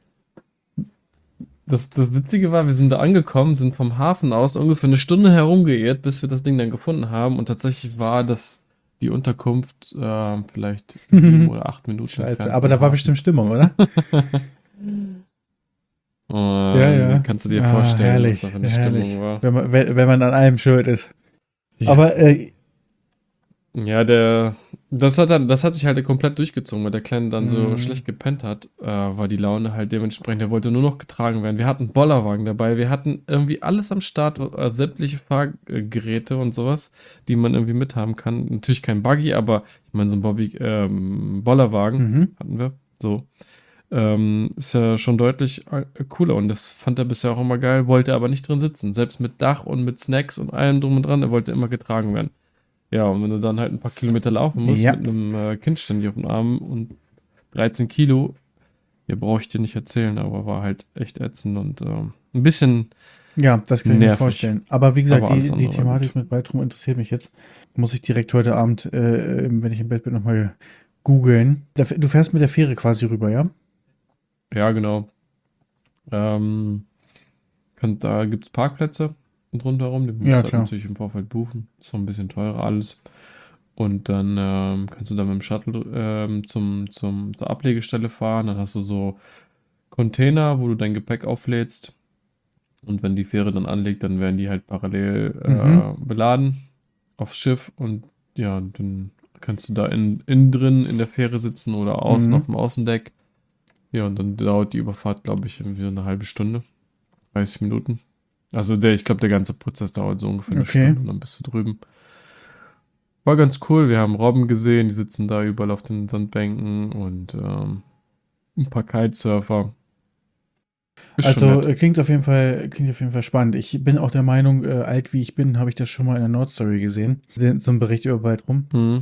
das Witzige war, wir sind da angekommen, sind vom Hafen aus ungefähr eine Stunde herumgeirrt, bis wir das Ding dann gefunden haben. Und tatsächlich war das die Unterkunft vielleicht 7 oder 8 Minuten Scheiße, entfernt aber vom da war Hafen. bestimmt Stimmung, oder? Ja, ja. Kannst du dir Ah, vorstellen, was da herrlich, für eine herrlich. Stimmung war. Wenn man an allem schuld ist. Ja. Aber Ja, das hat sich halt komplett durchgezogen, weil der Kleine dann so mh, schlecht gepennt hat, war die Laune halt dementsprechend, der wollte nur noch getragen werden. Wir hatten einen Bollerwagen dabei, wir hatten irgendwie alles am Start, sämtliche Fahrgeräte und sowas, die man irgendwie mithaben kann. Natürlich kein Buggy, aber ich meine, so ein Bollerwagen mhm. hatten wir, so. Ist ja schon deutlich cooler und das fand er bisher auch immer geil, wollte aber nicht drin sitzen. Selbst mit Dach und mit Snacks und allem drum und dran, er wollte immer getragen werden. Ja, und wenn du dann halt ein paar Kilometer laufen musst Ja, mit einem Kind ständig auf dem Arm und 13 Kilo, ja, brauche ich dir nicht erzählen, aber war halt echt ätzend und ein bisschen ja, das kann ich mir nervig. vorstellen. Aber wie gesagt, Aber alles die andere war gut. Thematik mit Baltrum interessiert mich jetzt. Muss ich direkt heute Abend, wenn ich im Bett bin, nochmal googeln. Du fährst mit der Fähre quasi rüber, ja? Ja, genau. Ähm, da gibt es Parkplätze rundherum, die musst Ja, du halt klar. natürlich im Vorfeld buchen. Ist auch ein bisschen teurer alles. Und dann kannst du dann mit dem Shuttle zur Ablegestelle fahren. Dann hast du so Container, wo du dein Gepäck auflädst. Und wenn die Fähre dann anlegt, dann werden die halt parallel Mhm. beladen aufs Schiff. Und ja, dann kannst du da innen drin in der Fähre sitzen oder außen auf Mhm. dem Außendeck. Ja, und dann dauert die Überfahrt, glaube ich, irgendwie so eine halbe Stunde, 30 Minuten. Also ich glaube, der ganze Prozess dauert so ungefähr eine Okay. Stunde und dann bist du drüben. War ganz cool. Wir haben Robben gesehen, die sitzen da überall auf den Sandbänken und ein paar Kitesurfer. Ist schon Also nett. klingt auf jeden Fall spannend. Ich bin auch der Meinung, alt wie ich bin, habe ich das schon mal in der Nordstory gesehen. So ein Bericht über Baltrum. Mhm.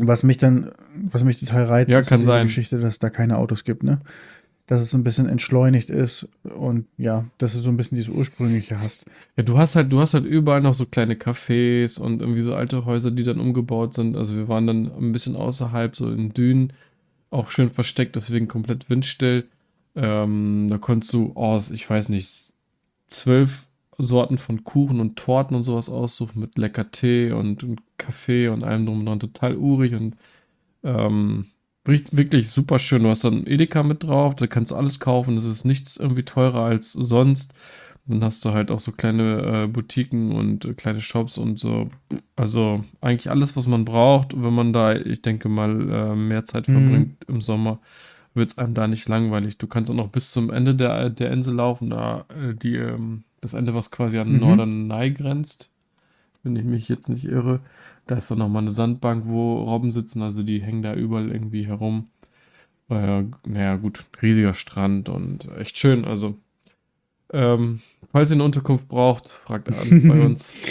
Was mich total reizt, Ja, ist so kann diese sein. Geschichte, dass es da keine Autos gibt, ne? Dass es so ein bisschen entschleunigt ist und ja, dass du so ein bisschen dieses Ursprüngliche hast. Ja, du hast halt überall noch so kleine Cafés und irgendwie so alte Häuser, die dann umgebaut sind. Also wir waren dann ein bisschen außerhalb, so in Dünen, auch schön versteckt, deswegen komplett windstill. Da konntest du aus, ich weiß nicht, 12 Sorten von Kuchen und Torten und sowas aussuchen mit lecker Tee und Kaffee und allem drum und dran, total urig und ähm, wirklich super schön. Du hast dann Edeka mit drauf, da kannst du alles kaufen, das ist nichts irgendwie teurer als sonst. Dann hast du halt auch so kleine Boutiquen und kleine Shops und so. Also eigentlich alles, was man braucht, wenn man da, ich denke mal, mehr Zeit Mhm. verbringt im Sommer, wird es einem da nicht langweilig. Du kannst auch noch bis zum Ende der Insel laufen, da das Ende, was quasi an Mhm. Norderney grenzt, wenn ich mich jetzt nicht irre. Da ist dann nochmal eine Sandbank, wo Robben sitzen, also die hängen da überall irgendwie herum. Naja, gut, riesiger Strand und echt schön. Also, falls ihr eine Unterkunft braucht, fragt an bei uns.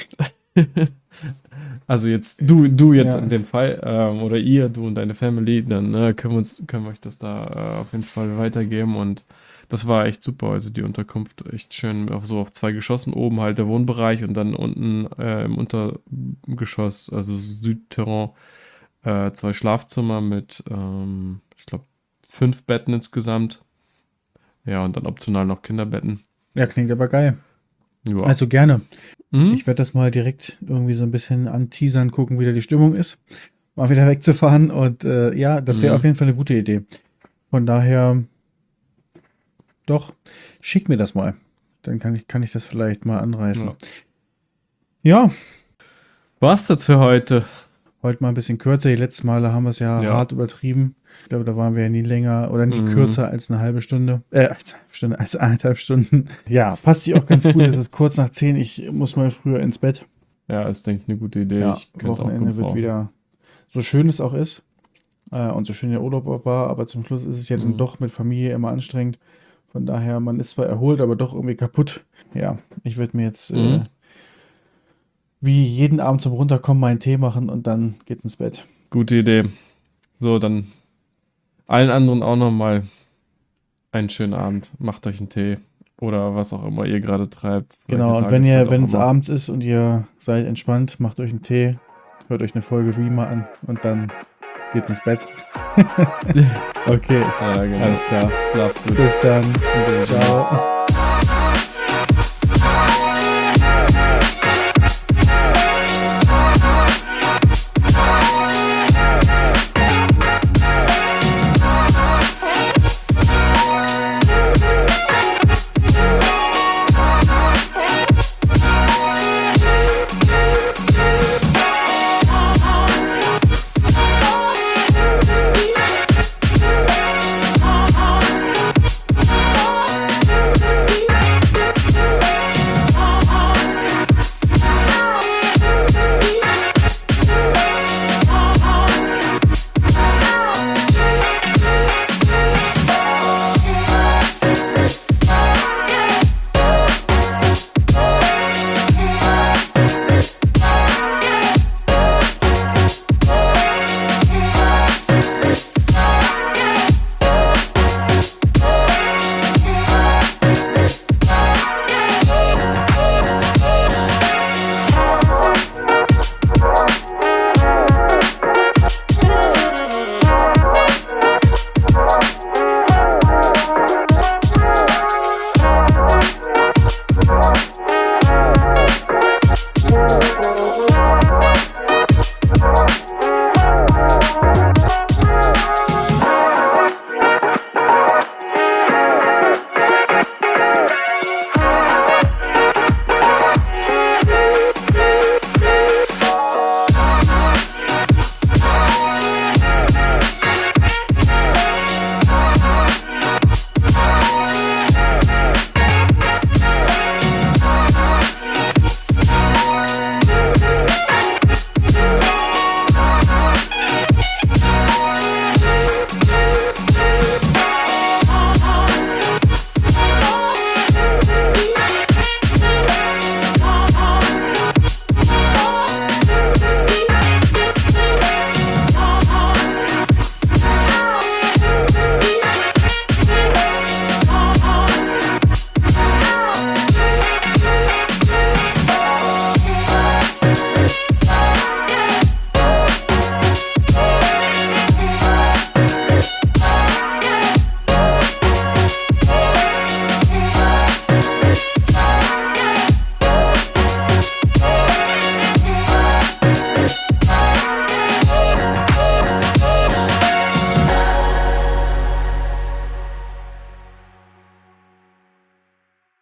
Also jetzt, du jetzt in Ja. dem Fall, oder ihr, du und deine Family, dann können wir euch das da auf jeden Fall weitergeben und das war echt super. Also die Unterkunft echt schön auf 2 Geschossen, oben halt der Wohnbereich und dann unten im Untergeschoss, also Südterrain, 2 Schlafzimmer mit, ich glaube, 5 Betten insgesamt. Ja, und dann optional noch Kinderbetten. Ja, klingt aber geil. Ja. Also gerne. Mhm. Ich werde das mal direkt irgendwie so ein bisschen anteasern, gucken, wie da die Stimmung ist. Mal wieder wegzufahren. Und ja, das wäre auf Mhm. jeden Fall eine gute Idee. Von daher, doch, schick mir das mal. Dann kann ich das vielleicht mal anreißen. Ja, War's jetzt für heute? heute mal ein bisschen kürzer. Die letzten Male haben wir es ja hart übertrieben. Ich glaube, da waren wir ja nie länger oder nie kürzer als eine halbe Stunde. Als 1,5 Stunden. Ja, passt sich auch ganz gut. Es ist kurz nach 10. Ich muss mal früher ins Bett. Ja, ist, denke ich, eine gute Idee. Ja, Ich könnte es auch Wochenende wird gebrauchen. wieder, so schön es auch ist und so schön der Urlaub auch war, aber zum Schluss ist es ja dann doch mit Familie immer anstrengend. Von daher, man ist zwar erholt, aber doch irgendwie kaputt. Ja, ich würde mir jetzt wie jeden Abend zum Runterkommen meinen Tee machen und dann geht's ins Bett. Gute Idee. So, dann allen anderen auch nochmal einen schönen Abend. Macht euch einen Tee oder was auch immer ihr gerade treibt. Genau, und wenn es abends ist und ihr seid entspannt, macht euch einen Tee, hört euch eine Folge Rima an und dann geht's ins Bett. Okay, Ja, genau. alles klar. Schlaf gut. Bis dann. Ciao.